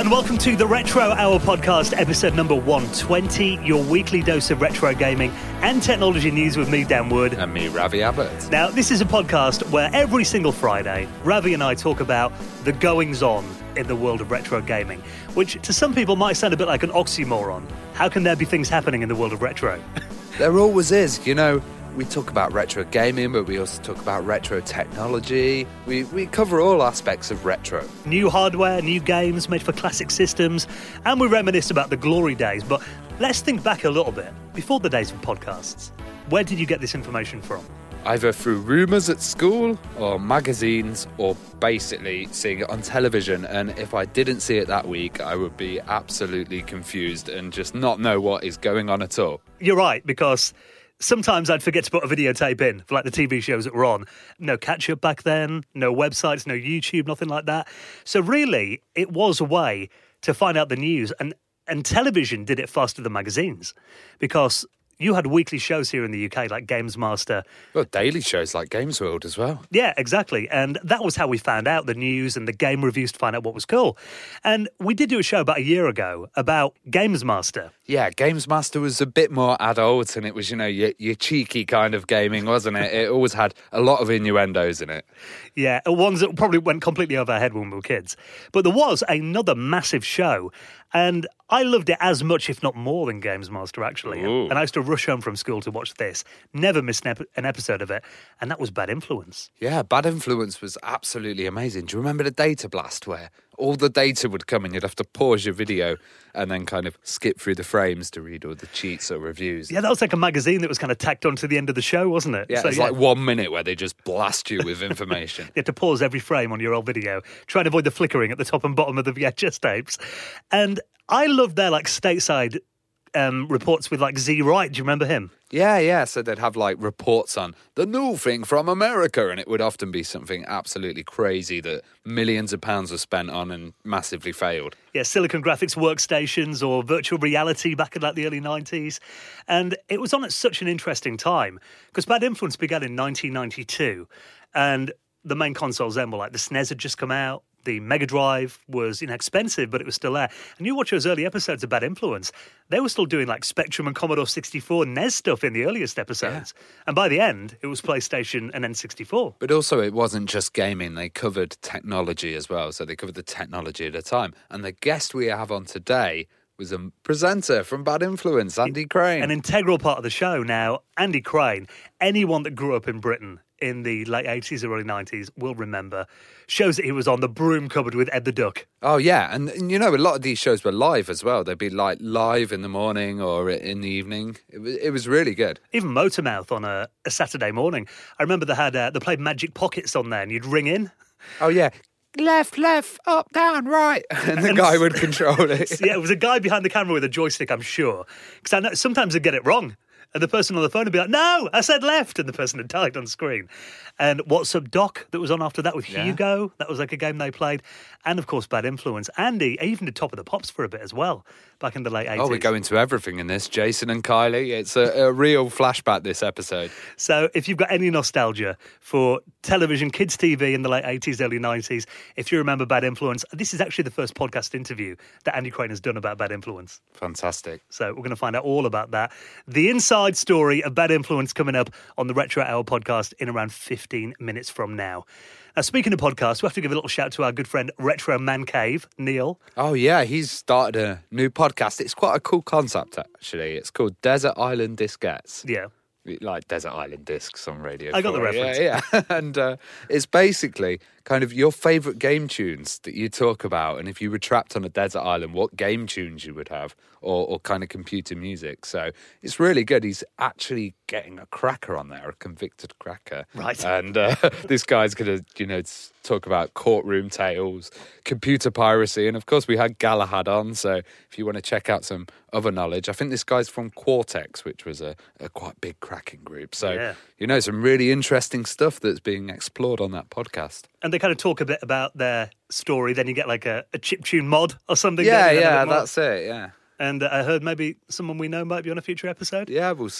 and welcome to the Retro Hour podcast, episode number 120, your weekly dose of retro gaming and technology news with me, Dan Wood. And me, Ravi Abbott. Now, this is a podcast where every single Friday, Ravi and I talk about the goings-on in the world of retro gaming, which to some people might sound a bit like an oxymoron. How can there be things happening in the world of retro? There always is. You know, we talk about retro gaming, but we also talk about retro technology. We cover all aspects of retro. New hardware, new games made for classic systems, and we reminisce about the glory days. But let's think back a little bit, before the days of podcasts. Where did you get this information from? Either through rumours at school, or magazines, or basically seeing it on television. And if I didn't see it that week, I would be absolutely confused and just not know what is going on at all. You're right, because sometimes I'd forget to put a videotape in for like the TV shows that were on. No catch-up back then, no websites, no YouTube, nothing like that. So really, it was a way to find out the news. And television did it faster than magazines, because you had weekly shows here in the UK like Games Master. Well, daily shows like Games World as well. Yeah, exactly. And that was how we found out the news and the game reviews to find out what was cool. And we did do a show about a year ago about Games Master. Yeah, Games Master was a bit more adult, and it was, you know, your cheeky kind of gaming, wasn't it? It always had a lot of innuendos in it. Yeah, ones that probably went completely over our head when we were kids. But there was another massive show, and I loved it as much, if not more, than Games Master, actually. Ooh. And I used to rush home from school to watch this. Never missed an episode of it, and that was Bad Influence. Yeah, Bad Influence was absolutely amazing. Do you remember the data blast where all the data would come and you'd have to pause your video and then kind of skip through the frames to read all the cheats or reviews? Yeah, that was like a magazine that was kind of tacked onto the end of the show, wasn't it? Yeah, So, it's like 1 minute where they just blast you with information. You had to pause every frame on your old video, try and avoid the flickering at the top and bottom of the VHS tapes. And I loved their like stateside reports with like Z Wright. Do you remember him? Yeah. So they'd have like reports on the new thing from America, and it would often be something absolutely crazy that millions of pounds were spent on and massively failed. Yeah, Silicon Graphics workstations or virtual reality back in like the early 90s. And it was on at such an interesting time because Bad Influence began in 1992, and the main consoles then were like the SNES had just come out. The Mega Drive was inexpensive, but it was still there. And you watch those early episodes of Bad Influence, they were still doing like Spectrum and Commodore 64 NES stuff in the earliest episodes. Yeah. And by the end, it was PlayStation and N64. But also it wasn't just gaming, they covered technology as well. So they covered the technology at a time. And the guest we have on today was a presenter from Bad Influence, Andy Crane. An integral part of the show. Now, Andy Crane, anyone that grew up in Britain in the late 80s or early 90s will remember, shows that he was on the broom cupboard with Ed the Duck. Oh, yeah. And you know, a lot of these shows were live as well. They'd be like live in the morning or in the evening. It was really good. Even Motormouth on a Saturday morning. I remember they played Magic Pockets on there and you'd ring in. Oh, yeah. Left, up, down, right. And the guy would control it. Yeah, it was a guy behind the camera with a joystick, I'm sure. Because I know sometimes I'd get it wrong. And the person on the phone would be like, no, I said left. And the person had typed on screen. And What's Up Doc that was on after that with Hugo. That was like a game they played. And, of course, Bad Influence. Andy even did Top of the Pops for a bit as well, back in the late 80s. Oh, we go into everything in this. Jason and Kylie. It's a real flashback, this episode. So if you've got any nostalgia for television, kids' TV in the late 80s, early 90s, if you remember Bad Influence, this is actually the first podcast interview that Andy Crane has done about Bad Influence. Fantastic. So we're going to find out all about that. The inside story of Bad Influence coming up on the Retro Hour podcast in around 15 minutes from now. Now, speaking of podcasts, we have to give a little shout to our good friend Retro Man Cave, Neil. Oh, yeah, he's started a new podcast. It's quite a cool concept, actually. It's called Desert Island Disquettes. Yeah. Like Desert Island Discs on Radio 4. I got the reference. Yeah. And it's basically kind of your favourite game tunes that you talk about. And if you were trapped on a desert island, what game tunes you would have or kind of computer music. So it's really good. He's actually getting a cracker on there, a convicted cracker. Right. And this guy's going to, talk about courtroom tales, computer piracy. And of course, we had Galahad on. So if you want to check out some other knowledge, I think this guy's from Quartex, which was a quite big cracking group. So, some really interesting stuff that's being explored on that podcast. And they kind of talk a bit about their story. Then you get like a chiptune mod or something. Yeah, that's it, yeah. And I heard maybe someone we know might be on a future episode. Yeah, we'll see.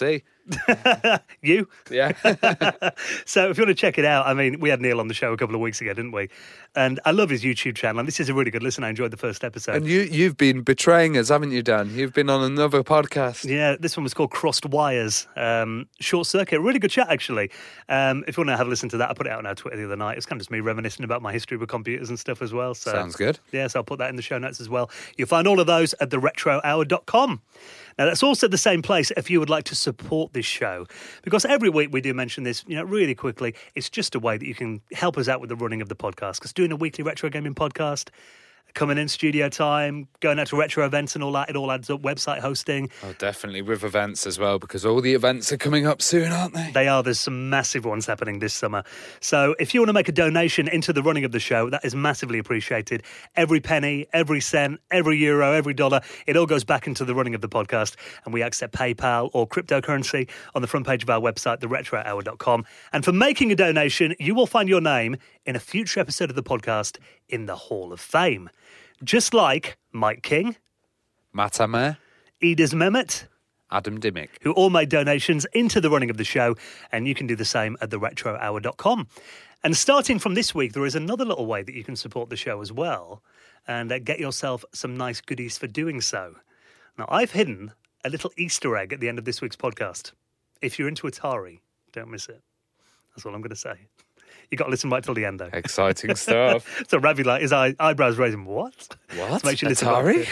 You? Yeah. So if you want to check it out, I mean, we had Neil on the show a couple of weeks ago, didn't we? And I love his YouTube channel. And this is a really good listen. I enjoyed the first episode. And you've been betraying us, haven't you, Dan? You've been on another podcast. Yeah, this one was called Crossed Wires. Short Circuit. Really good chat, actually. If you want to have a listen to that, I put it out on our Twitter the other night. It's kind of just me reminiscing about my history with computers and stuff as well. So, Sounds good. Yeah, so I'll put that in the show notes as well. You'll find all of those at theretrohour.com. Now, that's also the same place if you would like to support this show, because every week we do mention this, really quickly. It's just a way that you can help us out with the running of the podcast, because doing a weekly retro gaming podcast, coming in studio time, going out to retro events and all that, it all adds up. Website hosting. Oh, definitely with events as well, because all the events are coming up soon, aren't they? They are. There's some massive ones happening this summer. So if you want to make a donation into the running of the show, that is massively appreciated. Every penny, every cent, every euro, every dollar, it all goes back into the running of the podcast. And we accept PayPal or cryptocurrency on the front page of our website, theretrohour.com. And for making a donation, you will find your name in a future episode of the podcast in the Hall of Fame. Just like Mike King, Matt Amer, Edith Mehmet, Adam Dimmick, who all made donations into the running of the show, and you can do the same at theretrohour.com. And starting from this week, there is another little way that you can support the show as well, and get yourself some nice goodies for doing so. Now, I've hidden a little Easter egg at the end of this week's podcast. If you're into Atari, don't miss it. That's all I'm going to say. You got to listen right till the end, though. Exciting stuff. So Ravi, his eyebrows raising. What? What? To make sure you listen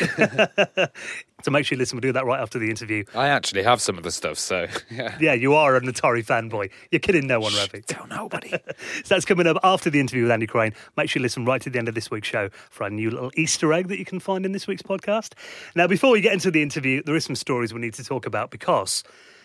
Atari? to make sure you listen, we'll do that right after the interview. I actually have some of the stuff, so yeah. Yeah, you are an Atari fanboy. You're kidding no one, Ravi. Tell nobody. So that's coming up after the interview with Andy Crane. Make sure you listen right to the end of this week's show for our new little Easter egg that you can find in this week's podcast. Now, before we get into the interview, there is some stories we need to talk about, because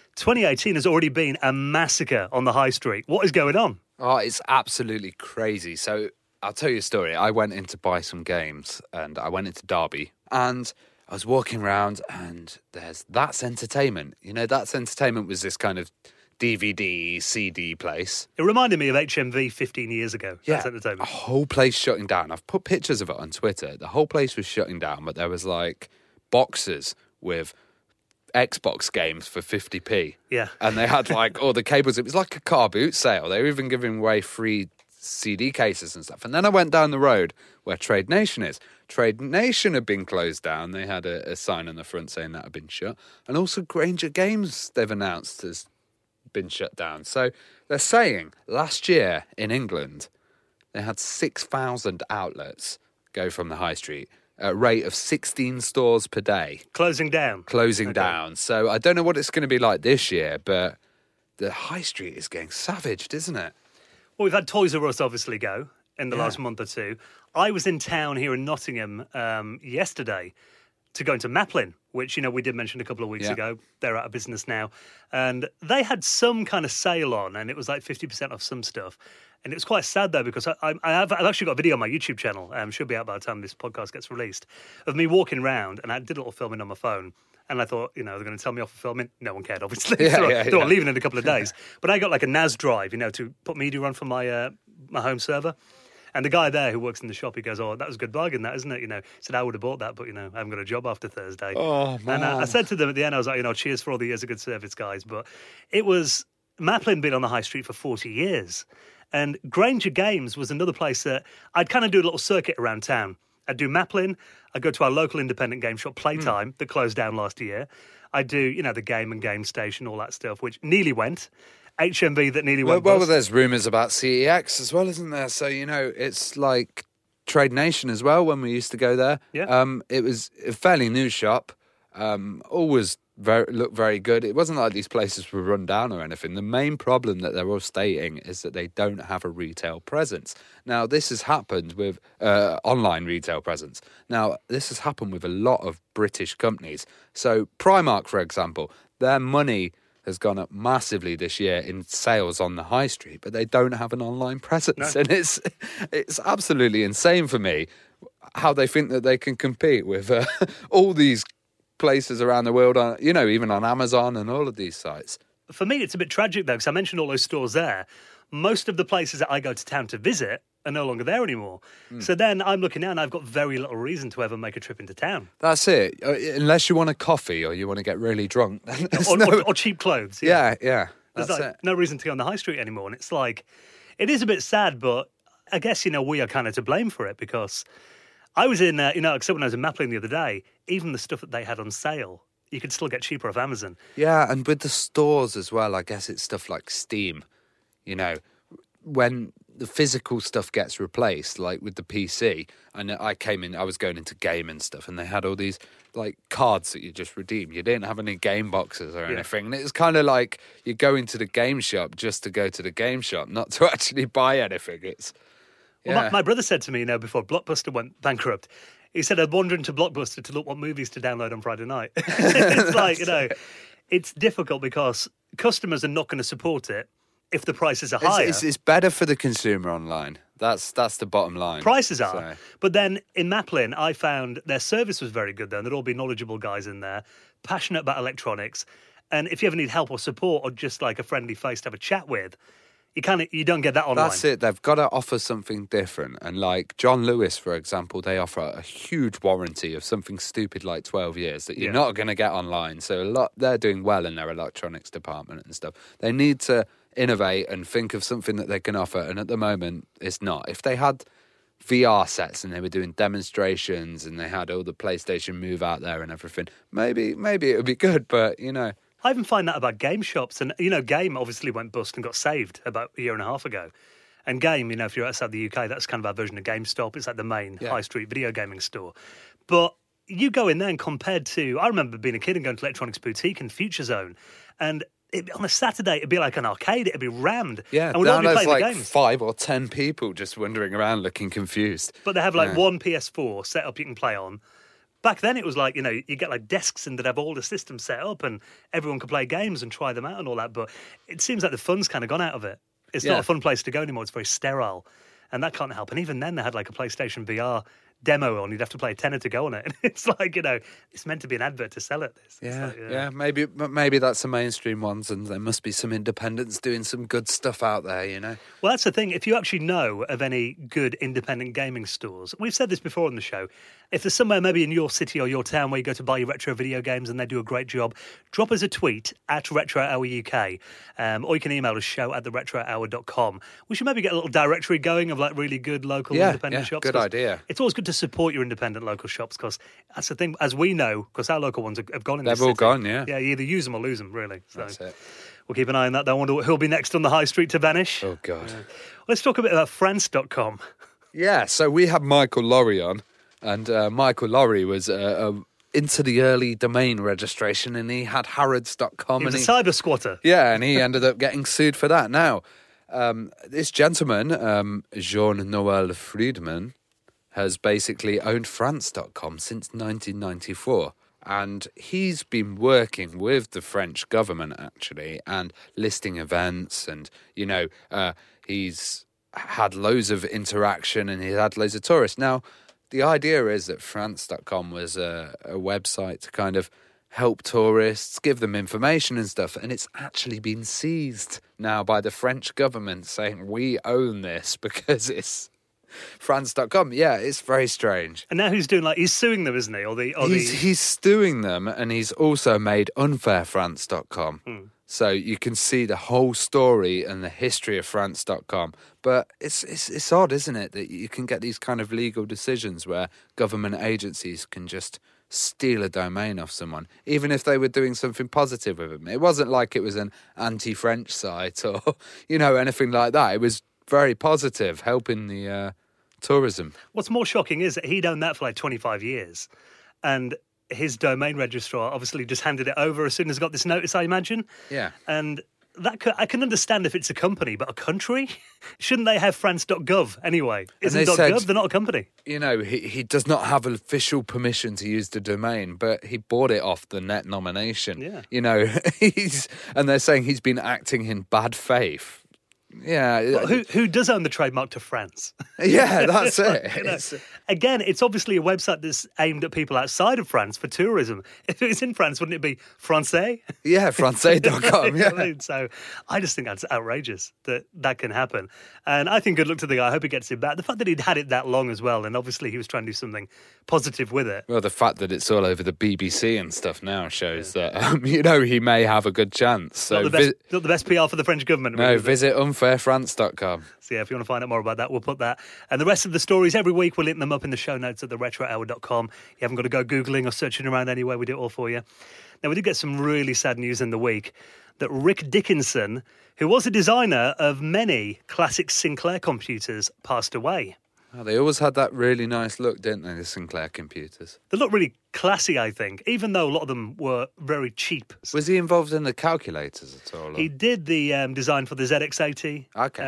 2018 has already been a massacre on the high street. What is going on? Oh, it's absolutely crazy. So I'll tell you a story. I went in to buy some games, and I went into Derby, and I was walking around, and there's That's Entertainment. That's Entertainment was this kind of DVD, CD place. It reminded me of HMV 15 years ago. That's A Entertainment. whole place shutting down. I've put pictures of it on Twitter. The whole place was shutting down, but there was like boxes with Xbox games for 50p. Yeah. And they had like all the cables. It was like a car boot sale. They were even giving away free CD cases and stuff. And then I went down the road where Trade Nation is. Trade Nation had been closed down. They had a sign on the front saying that had been shut. And also Granger Games, they've announced, has been shut down. So they're saying last year in England, they had 6,000 outlets go from the high street. A rate of 16 stores per day. Closing down. Down. So I don't know what it's going to be like this year, but the high street is getting savaged, isn't it? Well, we've had Toys R Us obviously go in the last month or two. I was in town here in Nottingham yesterday to go into Maplin, which, we did mention a couple of weeks ago. They're out of business now. And they had some kind of sale on, and it was like 50% off some stuff. And it was quite sad, though, because I've actually got a video on my YouTube channel, should be out by the time this podcast gets released, of me walking around, and I did a little filming on my phone. And I thought, they're going to tell me off for filming. No one cared, obviously. They're leaving in a couple of days. But I got like a NAS drive, to put media on for my my home server. And the guy there who works in the shop, he goes, "Oh, that was a good bargain, that, isn't it?" He said, "I would have bought that, but, I haven't got a job after Thursday." Oh, man. And I said to them at the end, I was like, cheers for all the years of good service, guys. But it was, Maplin been on the high street for 40 years. And Granger Games was another place that I'd kind of do a little circuit around town. I'd do Maplin. I'd go to our local independent game shop, Playtime, that closed down last year. I'd do, the Game and Game Station, all that stuff, which nearly went. HMV that nearly went. Well, there's rumours about CEX as well, isn't there? So, it's like Trade Nation as well when we used to go there. Yeah. It was a fairly new shop. Always looked very good. It wasn't like these places were run down or anything. The main problem that they're all stating is that they don't have a retail presence. Now, this has happened with online retail presence. Now, this has happened with a lot of British companies. So Primark, for example, their money has gone up massively this year in sales on the high street, but they don't have an online presence. No. And it's absolutely insane for me how they think that they can compete with all these places around the world, even on Amazon and all of these sites. For me, it's a bit tragic, though, because I mentioned all those stores there. Most of the places that I go to town to visit are no longer there anymore. So then I'm looking now and I've got very little reason to ever make a trip into town. That's it. Unless you want a coffee or you want to get really drunk. Or cheap clothes. Yeah. There's That's like it. no reason to go on the high street anymore. And it's like, it is a bit sad, but I guess, we are kind of to blame for it because I was in, except when I was in Maplin the other day, even the stuff that they had on sale, you could still get cheaper off Amazon. Yeah, and with the stores as well, I guess it's stuff like Steam. When the physical stuff gets replaced, like with the PC, and I was going into game and stuff, and they had all these like cards that you just redeem. You didn't have any game boxes or anything. And it's kind of like you go into the game shop just to go to the game shop, not to actually buy anything. Well, my brother said to me, before Blockbuster went bankrupt, he said I'd wander into Blockbuster to look what movies to download on Friday night. It's like, it's difficult because customers are not going to support it if the prices are higher. It's better for the consumer online. That's the bottom line. Prices are. But then in Maplin, I found their service was very good then. There'd all be knowledgeable guys in there, passionate about electronics. And if you ever need help or support or just like a friendly face to have a chat with, you don't get that online. That's it. They've got to offer something different. And like John Lewis, for example, they offer a huge warranty of something stupid like 12 years that you're not going to get online. So they're doing well in their electronics department and stuff. They need to innovate and think of something that they can offer. And at the moment, it's not. If they had VR sets and they were doing demonstrations and they had all the PlayStation Move out there and everything, maybe it would be good. But, I even find that about game shops. And, Game obviously went bust and got saved about a year and a half ago. And Game, if you're outside the UK, that's kind of our version of GameStop. It's like the main high street video gaming store. But you go in there and compared to, I remember being a kid and going to Electronics Boutique and Future Zone. And on a Saturday, it'd be like an arcade. It'd be rammed. Yeah, and we'd all be playing like the games. 5 or 10 people just wandering around looking confused. But they have like one PS4 set up you can play on. Back then it was like, you get like desks and that have all the systems set up and everyone could play games and try them out and all that. But it seems like the fun's kind of gone out of it. It's not a fun place to go anymore. It's very sterile. And that can't help. And even then they had like a PlayStation VR demo on. You'd have to play a tenner to go on it. And it's like, it's meant to be an advert to sell it. Maybe that's the mainstream ones and there must be some independents doing some good stuff out there, Well, that's the thing. If you actually know of any good independent gaming stores, we've said this before on the show, if there's somewhere maybe in your city or your town where you go to buy your retro video games and they do a great job, drop us a tweet at Retro Hour UK, or you can email us show@theretrohour.com. We should maybe get a little directory going of like really good local independent shops. Good idea. It's always good to support your independent local shops because that's the thing, as we know, because our local ones have gone in this They've all city. gone, yeah. Yeah, you either use them or lose them, really. So That's it. we'll keep an eye on that. I wonder who'll be next on the high street to vanish. Oh, God. Let's talk a bit about France.com. Yeah, so we had Michael Lorry on, and Michael Lorry was into the early domain registration, and he had Harrods.com. He was a cyber squatter. Yeah, and he ended up getting sued for that. Now, this gentleman, Jean-Noel Friedman, has basically owned France.com since 1994. And he's been working with the French government, actually, and listing events. And, he's had loads of interaction and he's had loads of tourists. Now, the idea is that France.com was a website to kind of help tourists, give them information and stuff. And it's actually been seized now by the French government saying, we own this because it's France.com. Yeah, it's very strange. And now he's suing them, isn't he? He's suing them, and he's also made unfairfrance.com. So you can see the whole story and the history of France.com. But it's odd, isn't it, that you can get these kind of legal decisions where government agencies can just steal a domain off someone, even if they were doing something positive with it. It wasn't like it was an anti-French site or, anything like that. It was very positive, helping the tourism. What's more shocking is that he'd owned that for like 25 years. And his domain registrar obviously just handed it over as soon as he got this notice, I imagine. Yeah. And I can understand if it's a company, but a country? Shouldn't they have France.gov anyway? Isn't .gov? They're not a company. He does not have official permission to use the domain, but he bought it off the net nomination. Yeah. And they're saying he's been acting in bad faith. Yeah. But who does own the trademark to France? Yeah, that's it. You know, again, it's obviously a website that's aimed at people outside of France for tourism. If it was in France, wouldn't it be Francais? Yeah, francais.com. You know what I Yeah. mean? So I just think that's outrageous that can happen. And I think good luck to the guy. I hope he gets it back. The fact that he'd had it that long as well, and obviously he was trying to do something positive with it. Well, the fact that it's all over the BBC and stuff now shows that, he may have a good chance. So Not the best PR for the French government. no, really, is it? visit unfairfrance.com. So yeah, if you want to find out more about that, we'll put that. And the rest of the stories every week, we'll link them up in the show notes at theretrohour.com. You haven't got to go Googling or searching around anywhere. We do it all for you. Now, we did get some really sad news in the week that Rick Dickinson, who was a designer of many classic Sinclair computers, passed away. Oh, they always had that really nice look, didn't they, the Sinclair computers? They look really classy, I think, even though a lot of them were very cheap. Was he involved in the calculators at all? Or? He did the design for the ZX80, Okay.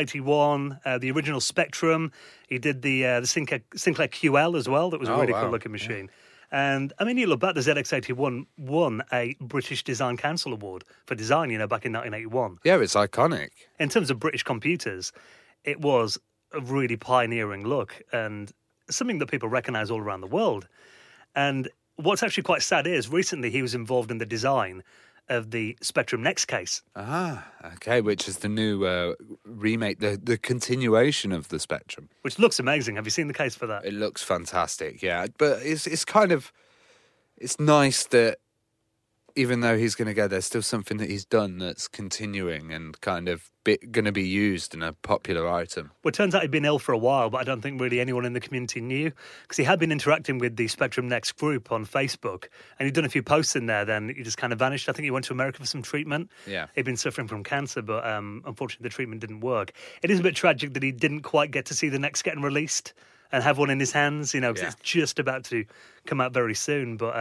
ZX81, the original Spectrum. He did the Sinclair QL as well. That was a Oh, really wow. cool looking machine. And I mean, you look back, the ZX81 won a British Design Council Award for design, back in 1981. Yeah, it's iconic. In terms of British computers, it was a really pioneering look and something that people recognise all around the world. And what's actually quite sad is recently he was involved in the design of the Spectrum Next case. Ah, okay, which is the new remake, the continuation of the Spectrum. Which looks amazing. Have you seen the case for that? It looks fantastic, yeah. But it's kind of, it's nice that even though he's going to go, there's still something that he's done that's continuing and kind of going to be used in a popular item. Well, it turns out he'd been ill for a while, but I don't think really anyone in the community knew because he had been interacting with the Spectrum Next group on Facebook and he'd done a few posts in there, then he just kind of vanished. I think he went to America for some treatment. Yeah. He'd been suffering from cancer, but unfortunately the treatment didn't work. It is a bit tragic that he didn't quite get to see the Next getting released and have one in his hands, because it's just about to come out very soon. But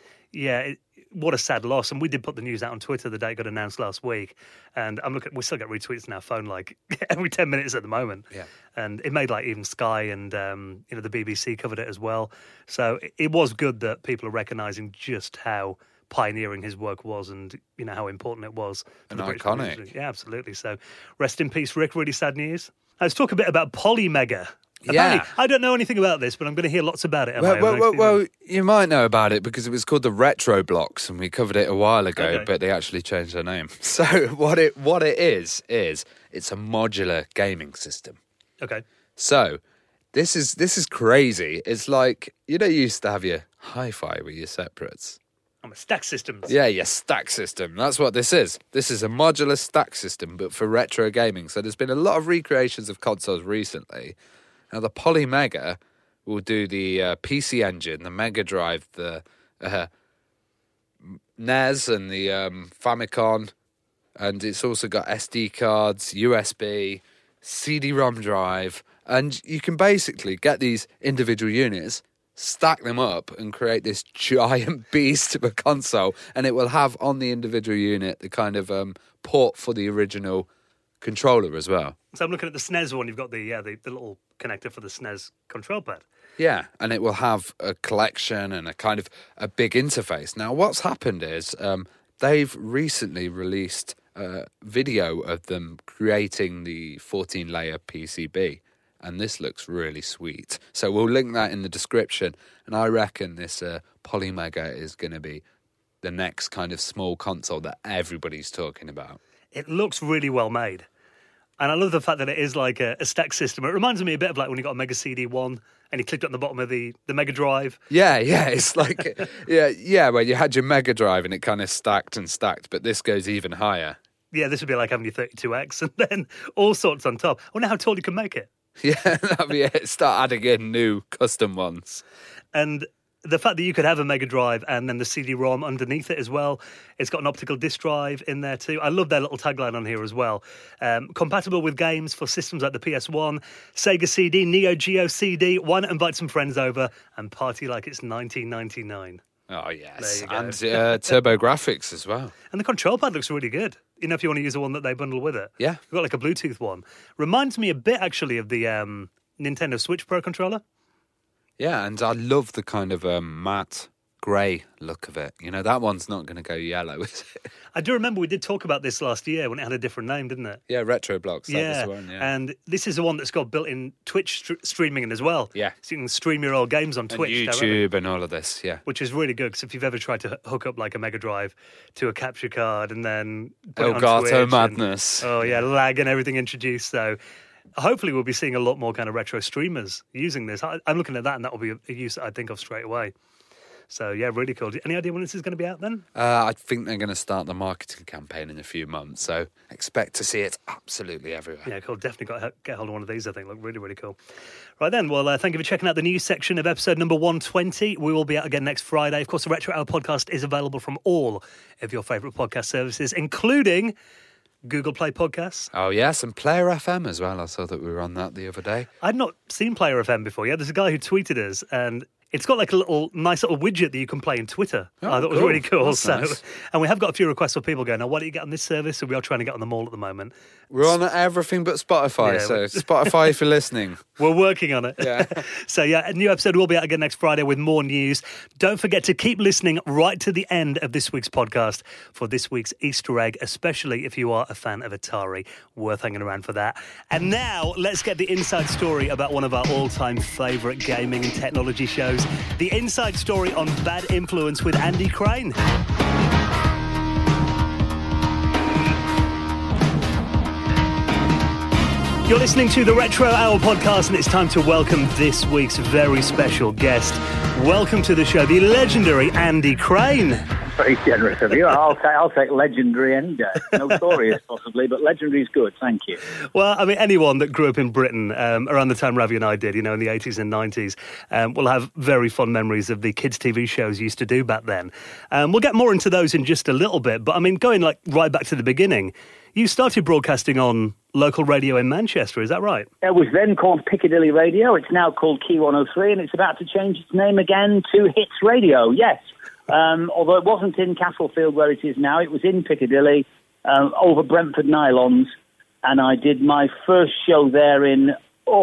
what a sad loss. And we did put the news out on Twitter the day it got announced last week. And we still get retweets on our phone like every 10 minutes at the moment. Yeah. And it made even Sky and the BBC covered it as well. So it was good that people are recognising just how pioneering his work was and how important it was. And the British iconic. community. Yeah, absolutely. So rest in peace, Rick. Really sad news. Let's talk a bit about Polymega. Yeah. Apparently, I don't know anything about this, but I'm going to hear lots about it. Well, you might know about it because it was called the Retro Blocks, and we covered it a while ago. Okay. But they actually changed their name. So what it is it's a modular gaming system. Okay. So this is crazy. It's like you used to have your hi-fi with your separates. I'm a stack systems. Yeah, your stack system. That's what this is. This is a modular stack system, but for retro gaming. So there's been a lot of recreations of consoles recently. Now, the Polymega will do the PC Engine, the Mega Drive, the NES and the Famicom, and it's also got SD cards, USB, CD-ROM drive, and you can basically get these individual units, stack them up and create this giant beast of a console, and it will have on the individual unit the kind of port for the original controller as well. So I'm looking at the SNES one. You've got the little connector for the SNES control pad. Yeah, and it will have a collection and a kind of a big interface. Now, what's happened is they've recently released a video of them creating the 14-layer PCB, and this looks really sweet. So we'll link that in the description, and I reckon this Polymega is going to be the next kind of small console that everybody's talking about. It looks really well made. And I love the fact that it is like a stack system. It reminds me a bit of like when you got a Mega CD1 and you clicked on the bottom of the Mega Drive. Yeah, it's like, where you had your Mega Drive and it kind of stacked and stacked, but this goes even higher. Yeah, this would be like having your 32X and then all sorts on top. I wonder how tall you can make it. Yeah, that'd be it. Start adding in new custom ones. And the fact that you could have a Mega Drive and then the CD-ROM underneath it as well. It's got an optical disc drive in there too. I love their little tagline on here as well. Compatible with games for systems like the PS1, Sega CD, Neo Geo CD. Why not invite some friends over and party like it's 1999? Oh, yes. There you go. And turbo graphics as well. And the control pad looks really good. If you want to use the one that they bundle with it. Yeah. We've got like a Bluetooth one. Reminds me a bit actually of the Nintendo Switch Pro controller. Yeah, and I love the kind of matte grey look of it. You know, that one's not going to go yellow, is it? I do remember we did talk about this last year when it had a different name, didn't it? Yeah, Retro Blocks. That was the one, yeah. And this is the one that's got built-in Twitch streaming in as well. Yeah. So you can stream your old games on Twitch. And YouTube directly. and all of this, yeah. Which is really good, because if you've ever tried to hook up like a Mega Drive to a capture card and then put it on Twitch madness. Lag and everything introduced. So hopefully we'll be seeing a lot more kind of retro streamers using this. I'm looking at that, and that will be a use that I think of straight away. So, yeah, really cool. Any idea when this is going to be out then? I think they're going to start the marketing campaign in a few months, so expect to see it absolutely everywhere. Yeah, cool. Definitely got to get hold of one of these, I think. Look really, really cool. Right then, well, thank you for checking out the news section of episode number 120. We will be out again next Friday. Of course, the Retro Hour podcast is available from all of your favourite podcast services, including Google Play Podcasts. Oh, yes, and Player FM as well. I saw that we were on that the other day. I'd not seen Player FM before. Yeah, there's a guy who tweeted us, and it's got like a nice little widget that you can play in Twitter. I thought it was really cool. That's nice. And we have got a few requests for people going, now, why don't you get on this service? So we are trying to get on them all at the moment. We're on everything but Spotify, so Spotify if you're listening. We're working on it. Yeah. So, yeah, a new episode will be out again next Friday with more news. Don't forget to keep listening right to the end of this week's podcast for this week's Easter egg, especially if you are a fan of Atari. Worth hanging around for that. And now, let's get the inside story about one of our all-time favourite gaming and technology shows, the inside story on Bad Influence with Andy Crane. You're listening to the Retro Hour podcast, and it's time to welcome this week's very special guest. Welcome to the show, the legendary Andy Crane. Very generous of you. I'll take legendary any day. Notorious, possibly, but legendary is good. Thank you. Well, I mean, anyone that grew up in Britain around the time Ravi and I did, in the 80s and 90s, will have very fond memories of the kids' TV shows you used to do back then. We'll get more into those in just a little bit, but I mean, going right back to the beginning, you started broadcasting on local radio in Manchester, is that right? It was then called Piccadilly Radio. It's now called Key 103, and it's about to change its name again to Hits Radio, yes. Although it wasn't in Castlefield where it is now, it was in Piccadilly, over Brentford Nylons, and I did my first show there in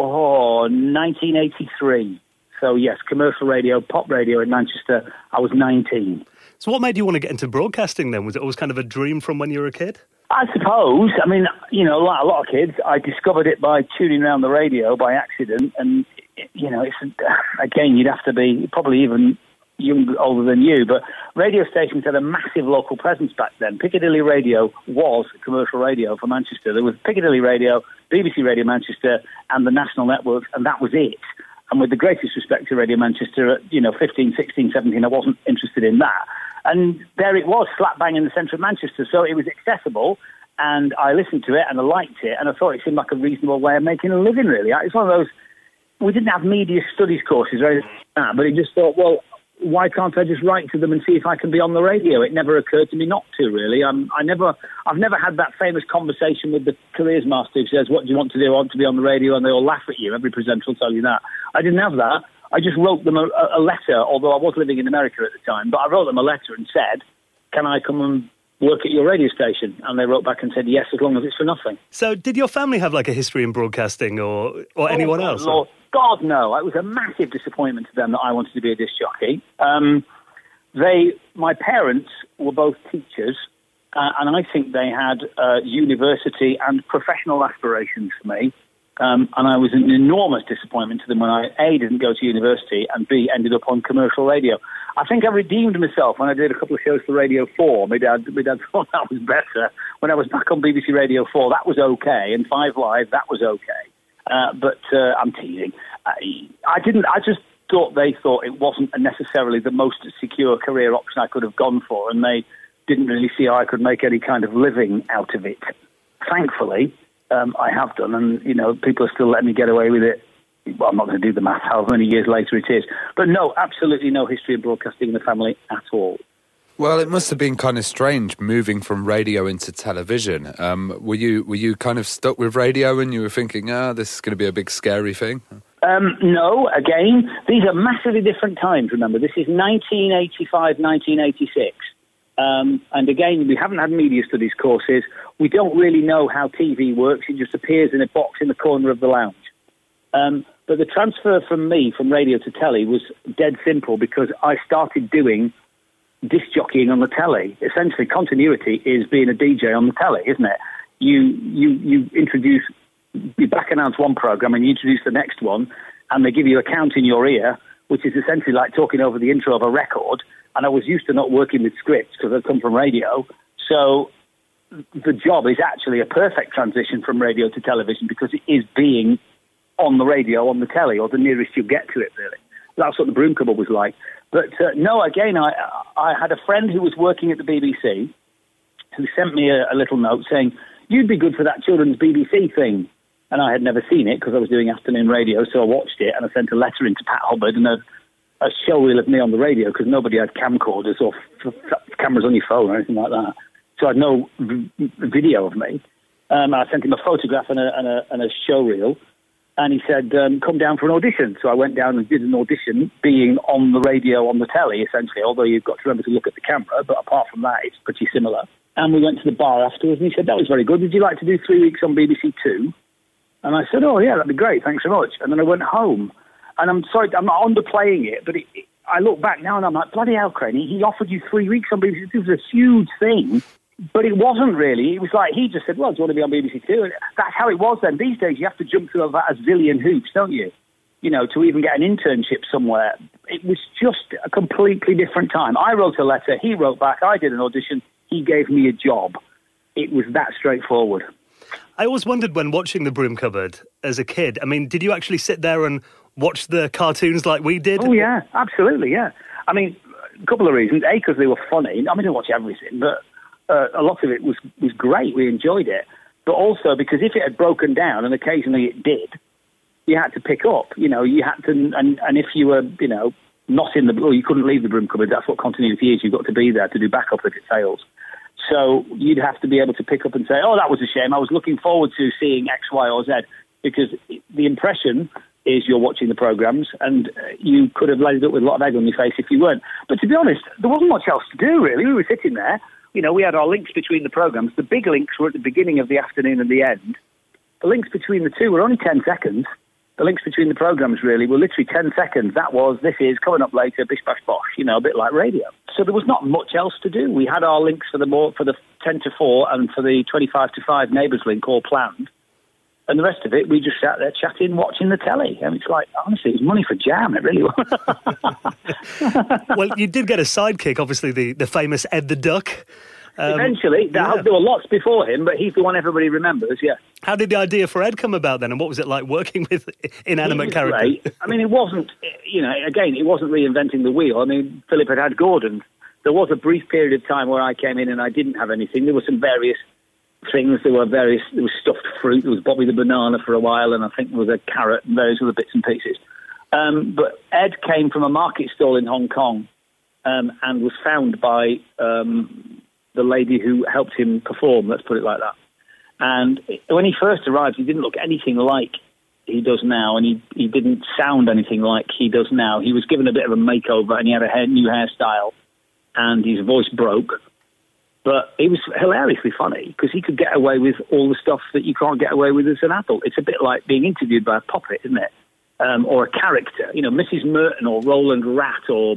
1983. So yes, commercial radio, pop radio in Manchester. I was 19. So what made you want to get into broadcasting then? Was it always kind of a dream from when you were a kid? I suppose. I mean, like a lot of kids, I discovered it by tuning around the radio by accident, and it's again, you'd have to be probably even older than you, but radio stations had a massive local presence back then. Piccadilly Radio was commercial radio for Manchester. There was Piccadilly Radio, BBC Radio Manchester, and the national networks, and that was it. And with the greatest respect to Radio Manchester at 15, 16, 17, I wasn't interested in that. And there it was, slap bang in the centre of Manchester. So it was accessible, and I listened to it, and I liked it, and I thought it seemed like a reasonable way of making a living, really. It's one of those, we didn't have media studies courses or anything like that, but it just thought, well, why can't I just write to them and see if I can be on the radio? It never occurred to me not to, really. I've never had that famous conversation with the careers master who says, what do you want to do? I want to be on the radio, and they all laugh at you. Every presenter will tell you that. I didn't have that. I just wrote them a letter, although I was living in America at the time, but I wrote them a letter and said, can I come and work at your radio station? And they wrote back and said, yes, as long as it's for nothing. So did your family have like a history in broadcasting or anyone else? Lord, God, no. It was a massive disappointment to them that I wanted to be a disc jockey. My parents were both teachers, and I think they had university and professional aspirations for me. And I was an enormous disappointment to them when I, A, didn't go to university, and B, ended up on commercial radio. I think I redeemed myself when I did a couple of shows for Radio 4. My dad thought that was better. When I was back on BBC Radio 4, that was okay, and 5 Live, that was okay. But I'm teasing. I just thought they thought it wasn't necessarily the most secure career option I could have gone for, and they didn't really see how I could make any kind of living out of it. Thankfully, I have done, and people are still letting me get away with it. Well, I'm not going to do the math, however many years later it is. But no, absolutely no history of broadcasting in the family at all. Well, it must have been kind of strange moving from radio into television. Were you kind of stuck with radio and you were thinking, this is going to be a big scary thing? No, again, these are massively different times, remember. This is 1985, 1986. And again, we haven't had media studies courses. We don't really know how TV works. It just appears in a box in the corner of the lounge. But the transfer from me from radio to telly was dead simple because I started doing disc jockeying on the telly. Essentially, continuity is being a DJ on the telly, isn't it? You introduce, you back announce one program and you introduce the next one, and they give you a count in your ear, which is essentially like talking over the intro of a record. And I was used to not working with scripts because I'd come from radio. So the job is actually a perfect transition from radio to television because it is being on the radio, on the telly, or the nearest you get to it, really. That's what the Broom Cupboard was like. But no, again, I had a friend who was working at the BBC who sent me a little note saying, you'd be good for that children's BBC thing. And I had never seen it because I was doing afternoon radio, so I watched it and I sent a letter into Pat Hubbard and a showreel of me on the radio because nobody had camcorders or cameras on your phone or anything like that. So I had no video of me. I sent him a photograph and a showreel. And he said, come down for an audition. So I went down and did an audition, being on the radio, on the telly, essentially, although you've got to remember to look at the camera. But apart from that, it's pretty similar. And we went to the bar afterwards, and he said, that was very good. Would you like to do 3 weeks on BBC Two? And I said, oh, yeah, that'd be great. Thanks so much. And then I went home. And I'm sorry, I'm not underplaying it, but I look back now and I'm like, bloody hell, Crane, he offered you 3 weeks on BBC Two. It was a huge thing. But it wasn't really. It was like he just said, well, do you want to be on BBC Two? And that's how it was then. These days you have to jump through about a zillion hoops, don't you? You know, to even get an internship somewhere. It was just a completely different time. I wrote a letter, he wrote back, I did an audition, he gave me a job. It was that straightforward. I always wondered when watching The Broom Cupboard as a kid, I mean, did you actually sit there and watch the cartoons like we did? Oh, yeah, absolutely, yeah. I mean, a couple of reasons. A, because they were funny. I mean, I didn't watch everything, but a lot of it was great. We enjoyed it. But also because if it had broken down, and occasionally it did, you had to pick up. You know, you had to, and if you were, you know, not in the, or you couldn't leave the Broom Cupboard, that's what continuity is. You've got to be there to do backup if it fails. So you'd have to be able to pick up and say, oh, that was a shame. I was looking forward to seeing X, Y, or Z, because the impression is you're watching the programmes, and you could have laid up with a lot of egg on your face if you weren't. But to be honest, there wasn't much else to do, really. We were sitting there. You know, we had our links between the programmes. The big links were at the beginning of the afternoon and the end. The links between the two were only 10 seconds. The links between the programmes, really, were literally 10 seconds. That was, this is, coming up later, bish, bash, bosh, you know, a bit like radio. So there was not much else to do. We had our links for the 10 to 4 and for the 25 to 5 Neighbours link all planned. And the rest of it, we just sat there chatting, watching the telly. And it's like, honestly, it was money for jam. It really was. Well, you did get a sidekick, obviously, the famous Ed the Duck. Eventually. Yeah. There were lots before him, but he's the one everybody remembers, yeah. How did the idea for Ed come about then? And what was it like working with inanimate characters? Great. I mean, it wasn't, you know, again, it wasn't reinventing the wheel. I mean, Philip had Gordon. There was a brief period of time where I came in and I didn't have anything. There were some various things. There was stuffed fruit. There was Bobby the Banana for a while, and I think there was a carrot and various other bits and pieces. But Ed came from a market stall in Hong Kong and was found by the lady who helped him perform, let's put it like that. And when he first arrived, he didn't look anything like he does now, and he didn't sound anything like he does now. He was given a bit of a makeover, and he had a new hairstyle, and his voice broke. But it was hilariously funny because he could get away with all the stuff that you can't get away with as an adult. It's a bit like being interviewed by a puppet, isn't it? Or a character, you know, Mrs. Merton or Roland Rat or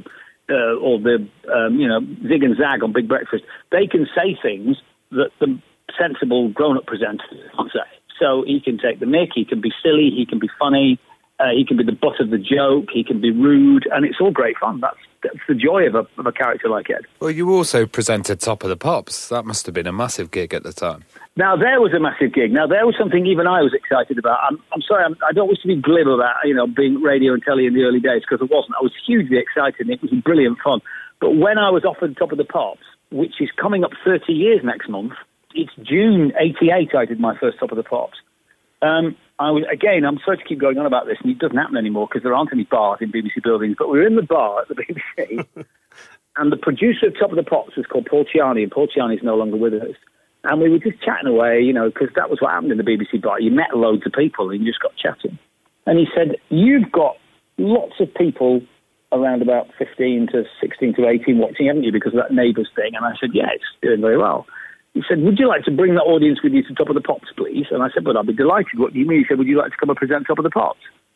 the Zig and Zag on Big Breakfast. They can say things that the sensible grown-up presenters can't say. So he can take the mick, he can be silly, he can be funny, he can be the butt of the joke, he can be rude, and it's all great fun. That's the joy of a character like Ed. Well, you also presented Top of the Pops. That must have been a massive gig at the time. Now, there was a massive gig. Now, there was something even I was excited about. I'm sorry, I don't wish to be glib about, you know, being radio and telly in the early days, because I wasn't. I was hugely excited, and it was brilliant fun. But when I was offered Top of the Pops, which is coming up 30 years next month, it's June 88 I did my first Top of the Pops. I'm sorry to keep going on about this, and it doesn't happen anymore because there aren't any bars in BBC buildings, but we were in the bar at the BBC, and the producer of Top of the Pops was called Paul Ciani, and Paul Ciani's no longer with us. And we were just chatting away, you know, because that was what happened in the BBC bar. You met loads of people and you just got chatting. And he said, you've got lots of people around about 15 to 16 to 18 watching, haven't you, because of that Neighbours thing? And I said, yeah, it's doing very well. He said, would you like to bring that audience with you to Top of the Pops, please? And I said, well, I'd be delighted. What do you mean? He said, would you like to come and present Top of the Pops?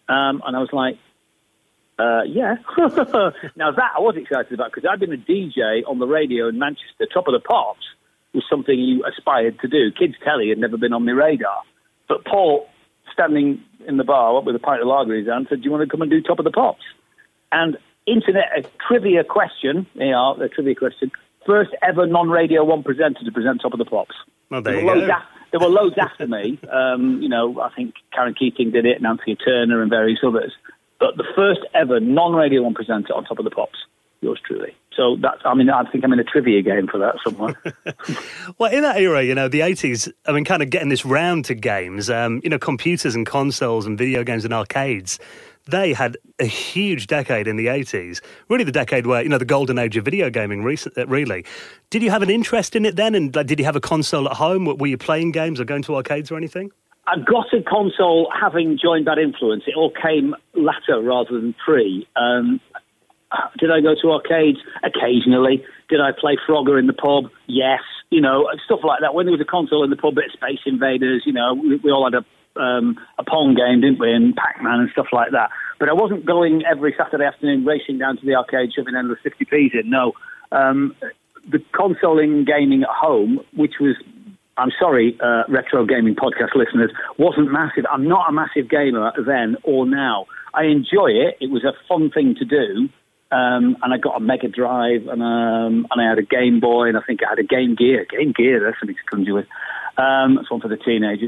And I was like, yeah. Now that I was excited about, because I'd been a DJ on the radio in Manchester. Top of the Pops was something you aspired to do. Kids telly had never been on my radar. But Paul, standing in the bar with a pint of lager in his hand, said, do you want to come and do Top of the Pops? And a trivia question, a trivia question, first ever non-Radio 1 presenter to present Top of the Pops. Well, there you go. There were loads after me. I think Karen Keating did it, Nancy Turner and various others. But the first ever non-Radio 1 presenter on Top of the Pops, yours truly. So I think I'm in a trivia game for that somewhere. Well, in that era, the 80s, kind of getting this round to games, computers and consoles and video games and arcades, they had a huge decade in the 80s, really the decade where, the golden age of video gaming, really. Did you have an interest in it then? And did you have a console at home? Were you playing games or going to arcades or anything? I got a console having joined Bad Influence. It all came latter rather than pre. Did I go to arcades? Occasionally. Did I play Frogger in the pub? Yes. Stuff like that. When there was a console in the pub, bit of Space Invaders, we all had a Pong game, didn't we, and Pac-Man and stuff like that. But I wasn't going every Saturday afternoon racing down to the arcade, shoving endless 50p's in. No. The consoling gaming at home, which was, I'm sorry, retro gaming podcast listeners, wasn't massive. I'm not a massive gamer then or now. I enjoy it. It was a fun thing to do. And I got a Mega Drive, and I had a Game Boy, and I think I had a Game Gear. Game Gear, that's something to conjure with. That's one for the teenagers.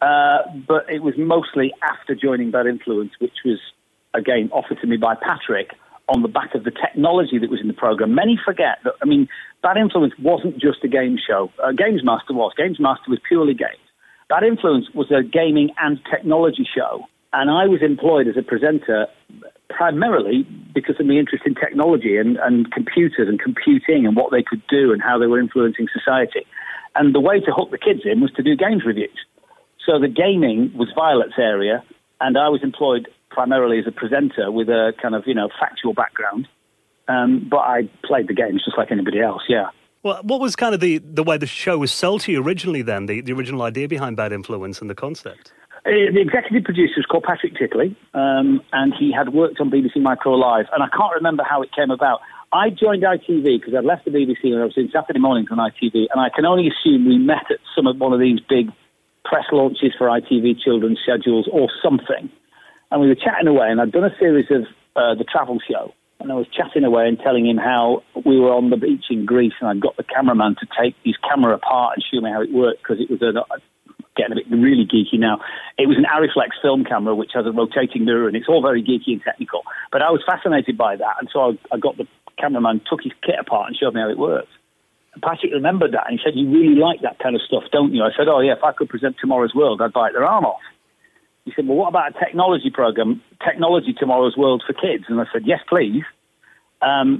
But it was mostly after joining Bad Influence, which was, again, offered to me by Patrick on the back of the technology that was in the program. Many forget that, Bad Influence wasn't just a game show. Games Master was. Games Master was purely games. Bad Influence was a gaming and technology show. And I was employed as a presenter primarily because of my interest in technology and computers and computing and what they could do and how they were influencing society. And the way to hook the kids in was to do games reviews. So the gaming was Violet's area, and I was employed primarily as a presenter with a kind of, factual background. But I played the games just like anybody else, yeah. Well, what was kind of the way the show was sold to you originally then, the original idea behind Bad Influence and the concept? The executive producer was called Patrick Tickley, and he had worked on BBC Micro Live, and I can't remember how it came about. I joined ITV because I'd left the BBC and I was doing Saturday mornings on ITV, and I can only assume we met at one of these big press launches for ITV children's schedules or something. And we were chatting away, and I'd done a series of the travel show, and I was chatting away and telling him how we were on the beach in Greece, and I'd got the cameraman to take his camera apart and show me how it worked, because it was getting a bit really geeky now. It was an Arriflex film camera, which has a rotating mirror, and it's all very geeky and technical. But I was fascinated by that, and so I got the cameraman, took his kit apart and showed me how it worked. And Patrick remembered that, and he said, you really like that kind of stuff, don't you? I said, oh, yeah, if I could present Tomorrow's World, I'd bite their arm off. He said, well, what about a technology program, Technology Tomorrow's World for Kids? And I said, yes, please. And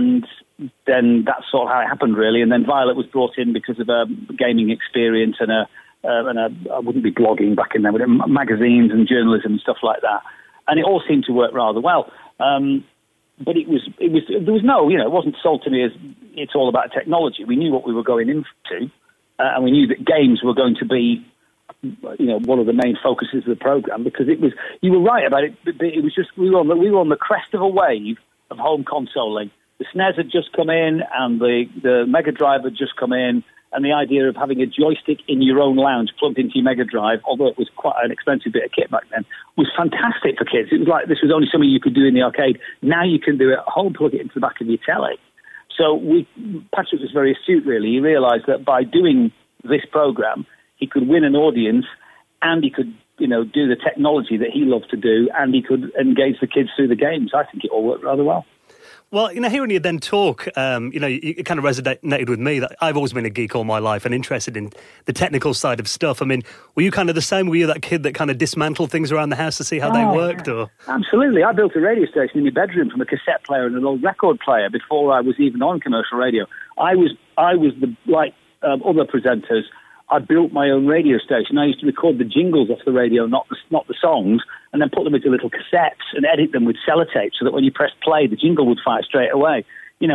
then that's sort of how it happened, really. And then Violet was brought in because of a gaming experience and I wouldn't be blogging back in there, but magazines and journalism and stuff like that. And it all seemed to work rather well. But there was no, it wasn't sold to me as it's all about technology. We knew what we were going into, and we knew that games were going to be, one of the main focuses of the program, because it was, you were right about it, but it was just, we were on the crest of a wave of home consoling. The SNES had just come in, and the Mega Drive had just come in, and the idea of having a joystick in your own lounge plugged into your Mega Drive, although it was quite an expensive bit of kit back then, was fantastic for kids. It was like this was only something you could do in the arcade. Now you can do it at home, plug it into the back of your telly. So Patrick was very astute, really. He realised that by doing this program, he could win an audience, and he could, do the technology that he loved to do, and he could engage the kids through the games. I think it all worked rather well. Well, hearing you then talk, it kind of resonated with me that I've always been a geek all my life and interested in the technical side of stuff. I mean, were you kind of the same? Were you that kid that kind of dismantled things around the house to see how they worked? Yeah. Or Absolutely. I built a radio station in my bedroom from a cassette player and an old record player before I was even on commercial radio. I was like other presenters, I built my own radio station. I used to record the jingles off the radio, not the songs, and then put them into little cassettes and edit them with sellotape so that when you pressed play, the jingle would fire straight away.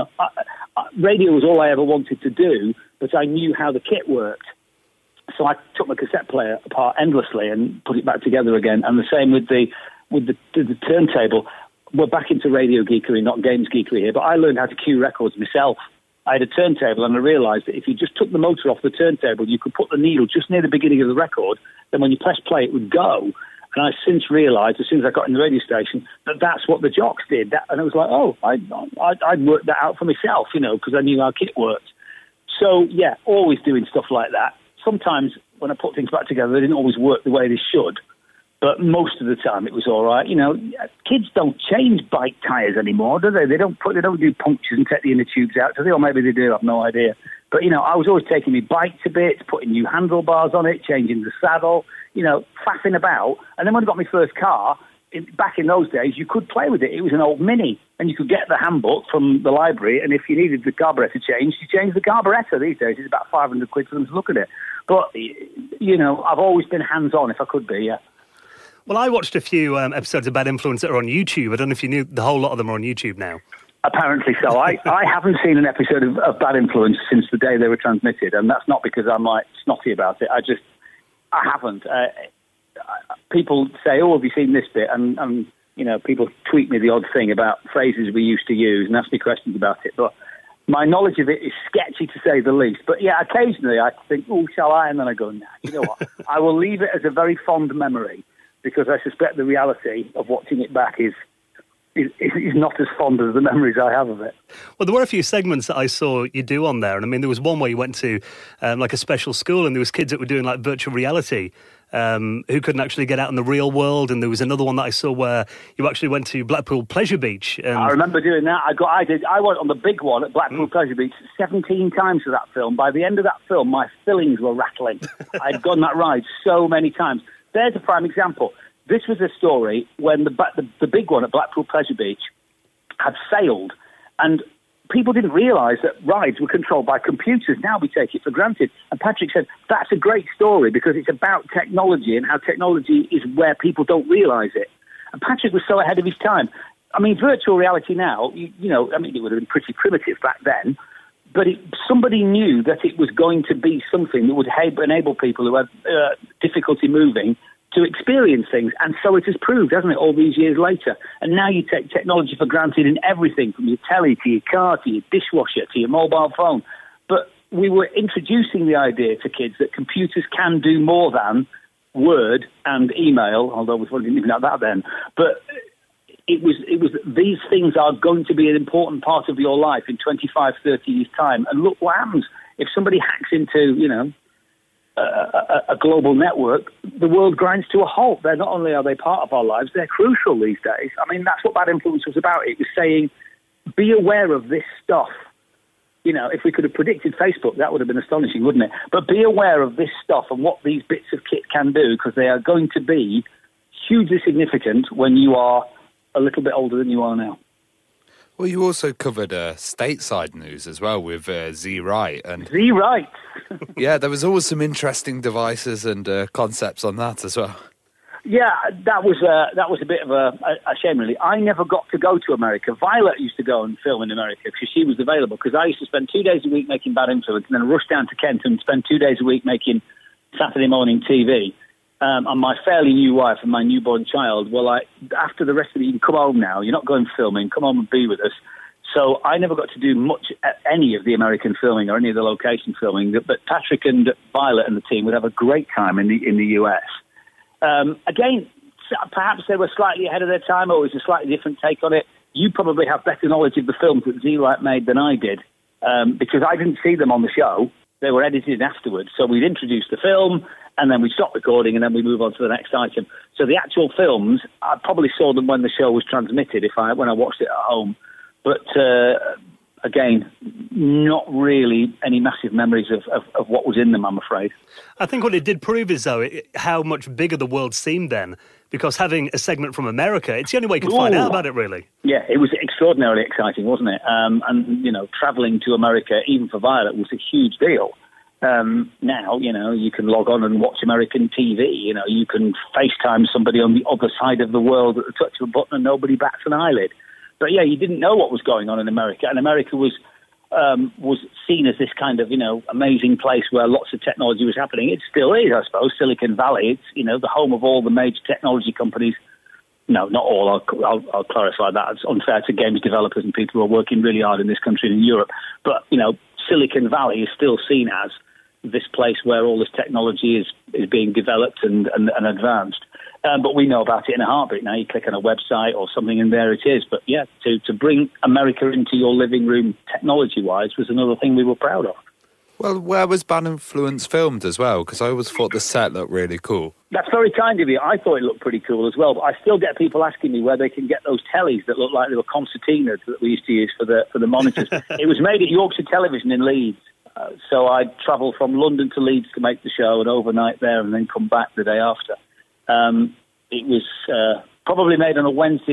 Radio was all I ever wanted to do, but I knew how the kit worked. So I took my cassette player apart endlessly and put it back together again. And the same with the with the turntable. We're back into radio geekery, not games geekery here, but I learned how to cue records myself. I had a turntable, and I realised that if you just took the motor off the turntable, you could put the needle just near the beginning of the record, then when you press play, it would go. And I since realised, as soon as I got in the radio station, that that's what the jocks did. And I was like, oh, I'd worked that out for myself, because I knew how kit worked. So, yeah, always doing stuff like that. Sometimes when I put things back together, they didn't always work the way they should. But most of the time it was all right. Kids don't change bike tyres anymore, do they? They don't do punctures and take the inner tubes out, do they? Or maybe they do, I've no idea. But, I was always taking my bike to bits, putting new handlebars on it, changing the saddle, faffing about. And then when I got my first car, back in those days, you could play with it. It was an old Mini, and you could get the handbook from the library, and if you needed the carburettor changed, you changed the carburettor. These days, it's about 500 quid for them to look at it. But, I've always been hands-on if I could be, yeah. Well, I watched a few episodes of Bad Influence that are on YouTube. I don't know if you knew the whole lot of them are on YouTube now. Apparently so. I haven't seen an episode of Bad Influence since the day they were transmitted, and that's not because I'm snotty about it. I haven't. People say, "Oh, have you seen this bit?" And people tweet me the odd thing about phrases we used to use and ask me questions about it. But my knowledge of it is sketchy to say the least. But yeah, occasionally I think, "Oh, shall I?" And then I go, "Nah." You know what? I will leave it as a very fond memory, because I suspect the reality of watching it back is not as fond as the memories I have of it. Well, there were a few segments that I saw you do on there, and I mean, there was one where you went to like a special school, and there was kids that were doing like virtual reality who couldn't actually get out in the real world, and there was another one that I saw where you actually went to Blackpool Pleasure Beach. I remember doing that. I went on the big one at Blackpool Pleasure Beach 17 times for that film. By the end of that film, my fillings were rattling. I'd gone that ride so many times. There's a prime example. This was a story when the big one at Blackpool Pleasure Beach had failed, and people didn't realise that rides were controlled by computers. Now we take it for granted. And Patrick said, that's a great story because it's about technology and how technology is where people don't realise it. And Patrick was so ahead of his time. I mean, virtual reality now, it would have been pretty primitive back then, but somebody knew that it was going to be something that would enable people who had difficulty moving to experience things, and so it has proved, hasn't it, all these years later. And now you take technology for granted in everything, from your telly to your car to your dishwasher to your mobile phone. But we were introducing the idea to kids that computers can do more than Word and email, although we didn't even have that then. But it was these things are going to be an important part of your life in 25, 30 years' time. And look what happens. If somebody hacks into, a global network, the world grinds to a halt. Not only are they part of our lives, they're crucial these days. I mean, that's what Bad Influence was about. It was saying, be aware of this stuff. If we could have predicted Facebook, that would have been astonishing, wouldn't it? But be aware of this stuff and what these bits of kit can do, because they are going to be hugely significant when you are a little bit older than you are now. Well, you also covered stateside news as well with Z-Right. Z-Right. Yeah, there was always some interesting devices and concepts on that as well. Yeah, that was a bit of a shame, really. I never got to go to America. Violet used to go and film in America because she was available, because I used to spend 2 days a week making Bad Influence and then rush down to Kent and spend 2 days a week making Saturday morning TV. And my fairly new wife and my newborn child were like, after the rest of you can come home now, you're not going filming, come home and be with us. So I never got to do much, any of the American filming or any of the location filming, but Patrick and Violet and the team would have a great time in the US. Again, perhaps they were slightly ahead of their time, or it was a slightly different take on it. You probably have better knowledge of the films that Z-Right made than I did, because I didn't see them on the show. They were edited afterwards. So we'd introduce the film, and then we'd stop recording, and then we move on to the next item. So the actual films, I probably saw them when the show was transmitted, when I watched it at home. But again, not really any massive memories of what was in them, I'm afraid. I think what it did prove is, though, how much bigger the world seemed then, because having a segment from America, it's the only way you could find out about it, really. Yeah, it was extraordinarily exciting, wasn't it? And, travelling to America, even for Violet, was a huge deal. Now, you can log on and watch American TV. You can FaceTime somebody on the other side of the world at the touch of a button and nobody bats an eyelid. But yeah, you didn't know what was going on in America, and America was seen as this kind of, amazing place where lots of technology was happening. It still is, I suppose. Silicon Valley, it's, the home of all the major technology companies No, not all. I'll clarify that. It's unfair to games developers and people who are working really hard in this country and in Europe. But, Silicon Valley is still seen as this place where all this technology is being developed and advanced. But we know about it in a heartbeat. Now you click on a website or something and there it is. But yeah, to bring America into your living room technology-wise was another thing we were proud of. Well, where was Bad Influence filmed as well? Because I always thought the set looked really cool. That's very kind of you. I thought it looked pretty cool as well. But I still get people asking me where they can get those tellies that look like they were concertinas that we used to use for the monitors. It was made at Yorkshire Television in Leeds. So I'd travel from London to Leeds to make the show and overnight there and then come back the day after. It was probably made on a Wednesday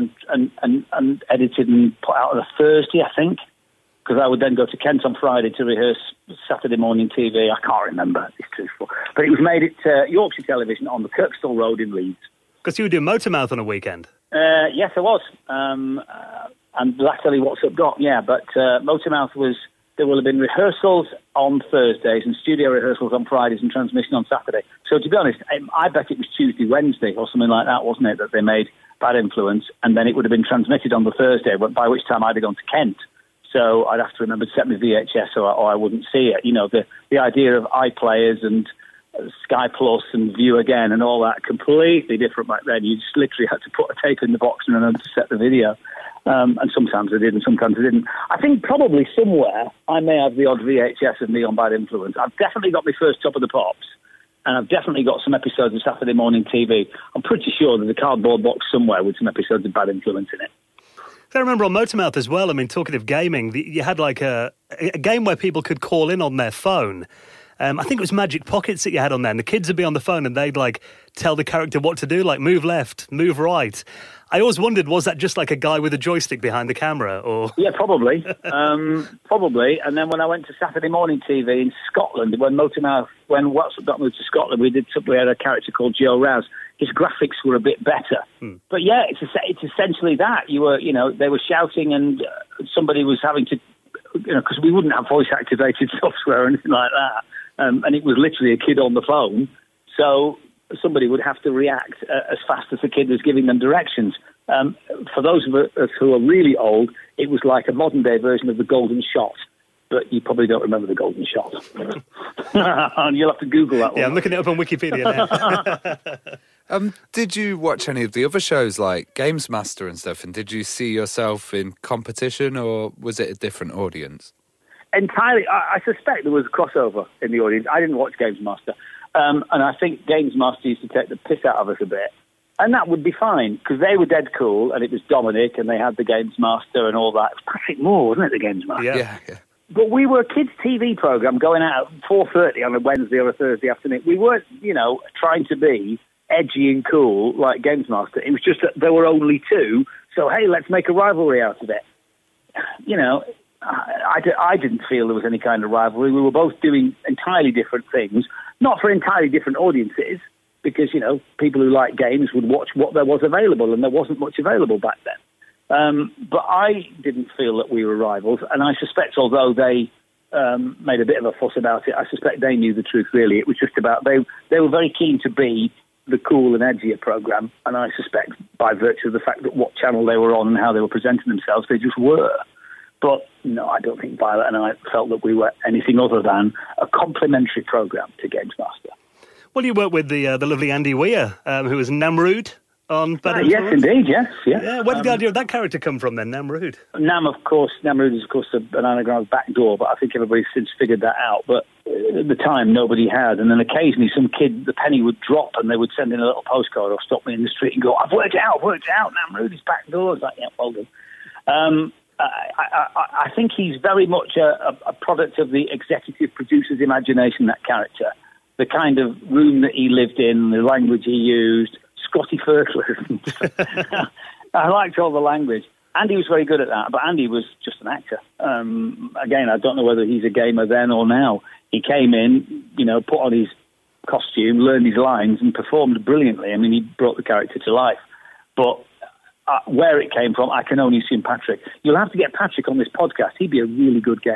and edited and put out on a Thursday, I think, because I would then go to Kent on Friday to rehearse Saturday morning TV. I can't remember, it's truthful. But it was made at Yorkshire Television on the Kirkstall Road in Leeds. Because you were doing Motormouth on a weekend. Yes, I was. And latterly What's Up Doc, yeah. But Motormouth there will have been rehearsals on Thursdays and studio rehearsals on Fridays and transmission on Saturday. So to be honest, I bet it was Tuesday, Wednesday or something like that, wasn't it, that they made Bad Influence, and then it would have been transmitted on the Thursday, by which time I'd have gone to Kent. So I'd have to remember to set my VHS or I wouldn't see it. The idea of iPlayers and Sky Plus and View Again and all that, completely different back then. You just literally had to put a tape in the box and remember to set the video. And sometimes I did and sometimes I didn't. I think probably somewhere I may have the odd VHS of me on Bad Influence. I've definitely got my first Top of the Pops, and I've definitely got some episodes of Saturday morning TV. I'm pretty sure there's a cardboard box somewhere with some episodes of Bad Influence in it. I remember on Motormouth as well, talking of gaming, you had like a game where people could call in on their phone. I think it was Magic Pockets that you had on there, and the kids would be on the phone and they'd tell the character what to do, like move left, move right. I always wondered, was that just like a guy with a joystick behind the camera? Or yeah, probably. Probably. And then when I went to Saturday morning TV in Scotland, when What's Up Doc moved to Scotland, we had a character called Joe Rouse. His graphics were a bit better. But yeah, it's essentially that. They were shouting and somebody was having to, because we wouldn't have voice-activated software or anything like that. And it was literally a kid on the phone. So somebody would have to react as fast as the kid was giving them directions. For those of us who are really old, it was like a modern-day version of the Golden Shot. But you probably don't remember the Golden Shot. And you'll have to Google that one. Yeah, I'm looking it up on Wikipedia now. Did you watch any of the other shows like Games Master and stuff? And did you see yourself in competition, or was it a different audience? Entirely. I suspect there was a crossover in the audience. I didn't watch Games Master. And I think Games Master used to take the piss out of us a bit. And that would be fine, because they were dead cool, and it was Dominic, and they had the Games Master and all that. It was Patrick Moore, wasn't it, the Games Master? Yeah. But we were a kids' TV programme going out at 4:30 on a Wednesday or a Thursday afternoon. We weren't, trying to be edgy and cool like Games Master. It was just that there were only two, so hey, let's make a rivalry out of it. I didn't feel there was any kind of rivalry. We were both doing entirely different things, not for entirely different audiences, because, people who like games would watch what there was available, and there wasn't much available back then. But I didn't feel that we were rivals, and I suspect, although they made a bit of a fuss about it, I suspect they knew the truth, really. It was just about, they were very keen to be the cool and edgier programme, and I suspect by virtue of the fact that what channel they were on and how they were presenting themselves, they just were. But no, I don't think Violet and I felt that we were anything other than a complementary programme to Games Master. Well, you worked with the lovely Andy Weir, who was Namrud on Bad Influence. Yes, indeed, yes. Yeah, where did the idea of that character come from then, Namrud? Namrud is, of course, an anagram of backdoor, but I think everybody's since figured that out. But at the time, nobody had. And then occasionally some kid, the penny would drop and they would send in a little postcard or stop me in the street and go, I've worked it out, Namrud is backdoor. I was like, yeah, well done. I think he's very much a product of the executive producer's imagination, that character. The kind of room that he lived in, the language he used, Scotty Ferkler. I liked all the language. Andy was very good at that, but Andy was just an actor. Again, I don't know whether he's a gamer then or now. He came in, put on his costume, learned his lines, and performed brilliantly. I mean, he brought the character to life. But where it came from, I can only assume Patrick. You'll have to get Patrick on this podcast. He'd be a really good guest.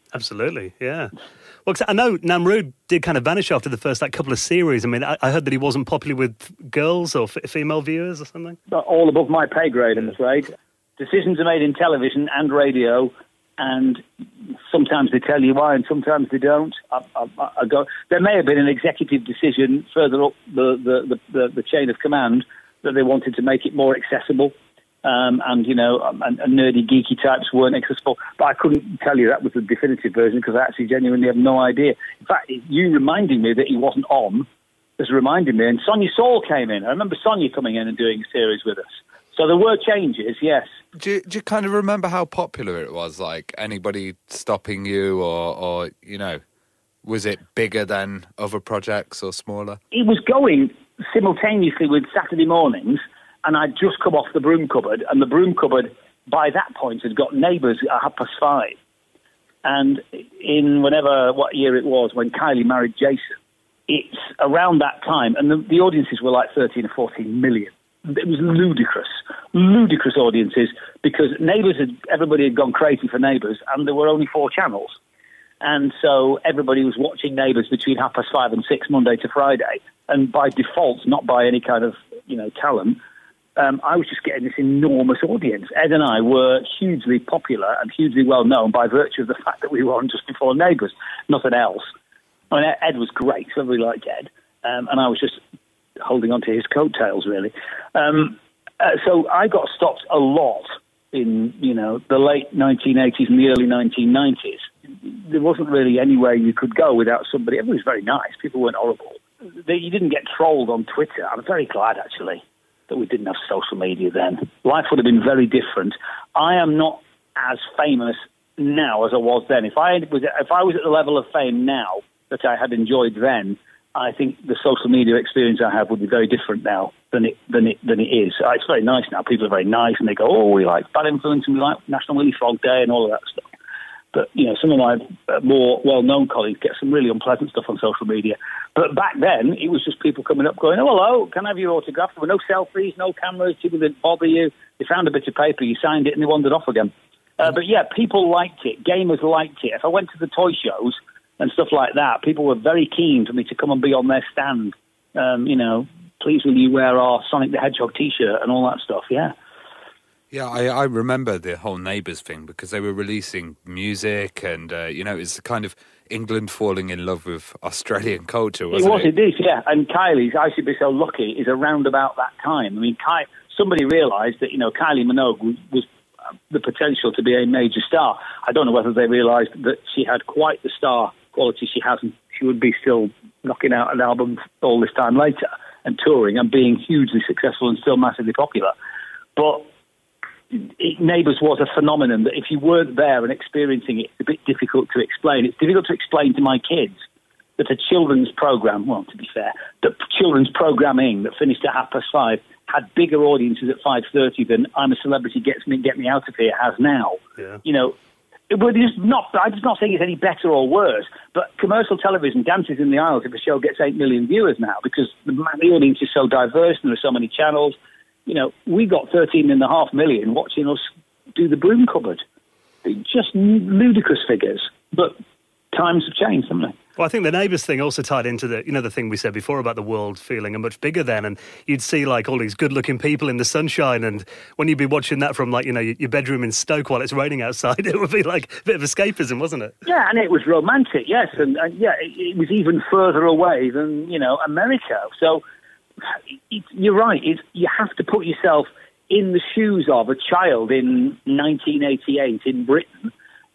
Absolutely, yeah. Well, 'cause I know Namrood did kind of vanish after the first couple of series. I mean, I heard that he wasn't popular with girls or female viewers or something. All above my pay grade, I'm afraid. Decisions are made in television and radio, and sometimes they tell you why, and sometimes they don't. There may have been an executive decision further up the chain of command that they wanted to make it more accessible. And nerdy, geeky types weren't accessible. But I couldn't tell you that was the definitive version because I actually genuinely have no idea. In fact, you reminding me that he wasn't on has reminded me. And Sonia Saul came in. I remember Sonia coming in and doing a series with us. So there were changes, yes. Do you kind of remember how popular it was? Like, anybody stopping you or was it bigger than other projects or smaller? It was going simultaneously with Saturday mornings, and I'd just come off the Broom Cupboard, and the Broom Cupboard, by that point, had got Neighbours at 5:30. And in what year it was, when Kylie married Jason, it's around that time, and the audiences were like 13 or 14 million. It was ludicrous audiences, because everybody had gone crazy for Neighbours, and there were only 4 channels. And so everybody was watching Neighbours between 5:30 and 6, Monday to Friday. And by default, not by any kind of, talent, I was just getting this enormous audience. Ed and I were hugely popular and hugely well known by virtue of the fact that we were on just before Neighbours, nothing else. I mean, Ed was great, so everybody liked Ed. And I was just holding on to his coattails, really. So I got stopped a lot in, the late 1980s and the early 1990s. There wasn't really anywhere you could go without somebody. Everybody was very nice. People weren't horrible. You didn't get trolled on Twitter. I'm very glad, actually, that we didn't have social media then. Life would have been very different. I am not as famous now as I was then. If I was at the level of fame now that I had enjoyed then, I think the social media experience I have would be very different now than it is. It's very nice now. People are very nice, and they go, "Oh, we like Bad Influence, and we like National Willy Frog Day, and all of that stuff." But some of my more well-known colleagues get some really unpleasant stuff on social media. But back then, it was just people coming up going, "Oh, hello, can I have your autograph?" There were no selfies, no cameras. People didn't bother you. They found a bit of paper, you signed it, and they wandered off again. But yeah, people liked it. Gamers liked it. If I went to the toy shows and stuff like that, people were very keen for me to come and be on their stand. Please will you wear our Sonic the Hedgehog T-shirt and all that stuff, yeah. Yeah, I remember the whole Neighbours thing because they were releasing music and, it's kind of England falling in love with Australian culture, wasn't it? It is, yeah. And Kylie's I Should Be So Lucky is around about that time. I mean, somebody realised that, Kylie Minogue was the potential to be a major star. I don't know whether they realised that she had quite the star quality she has, and she would be still knocking out an album all this time later and touring and being hugely successful and still massively popular. But Neighbours was a phenomenon that if you weren't there and experiencing it, it's a bit difficult to explain. It's difficult to explain to my kids that a children's programme, well, to be fair, that children's programming that finished at 5:30 had bigger audiences at 5:30 than I'm a Celebrity, Get Me Out of Here has now. Yeah. I'm just not saying it's any better or worse, but commercial television dances in the aisles if a show gets 8 million viewers now because the audience is so diverse and there are so many channels. We got 13.5 million watching us do the Broom Cupboard. Just ludicrous figures, but times have changed, haven't they? Well, I think the Neighbours thing also tied into the thing we said before about the world feeling much bigger then, and you'd see all these good-looking people in the sunshine, and when you'd be watching that from your bedroom in Stoke while it's raining outside, it would be like a bit of escapism, wasn't it? Yeah, and it was romantic, yes, and it was even further away than America. So you're right. You have to put yourself in the shoes of a child in 1988 in Britain.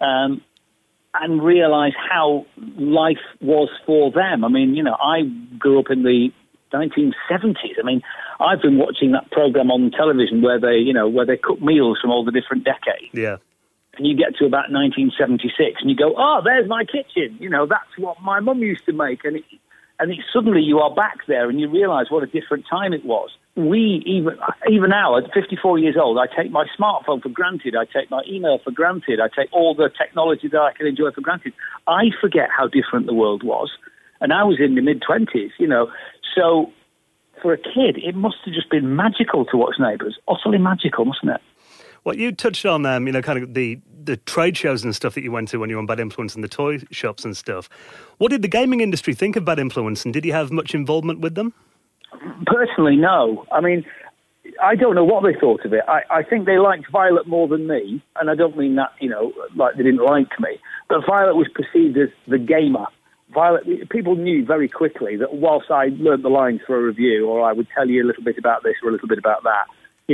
And realise how life was for them. I mean, I grew up in the 1970s. I mean, I've been watching that programme on television where they cook meals from all the different decades. Yeah. And you get to about 1976 and you go, oh, there's my kitchen. That's what my mum used to make. And suddenly you are back there and you realise what a different time it was. Even now, at 54 years old, I take my smartphone for granted. I take my email for granted. I take all the technology that I can enjoy for granted. I forget how different the world was. And I was in the mid-20s, So for a kid, it must have just been magical to watch Neighbours. Utterly magical, mustn't it? Well, you touched on, kind of the trade shows and stuff that you went to when you were on Bad Influence and the toy shops and stuff. What did the gaming industry think of Bad Influence, and did you have much involvement with them? Personally, no. I mean, I don't know what they thought of it. I think they liked Violet more than me, and I don't mean that, like they didn't like me. But Violet was perceived as the gamer. Violet, people knew very quickly that whilst I learnt the lines for a review, or I would tell you a little bit about this or a little bit about that,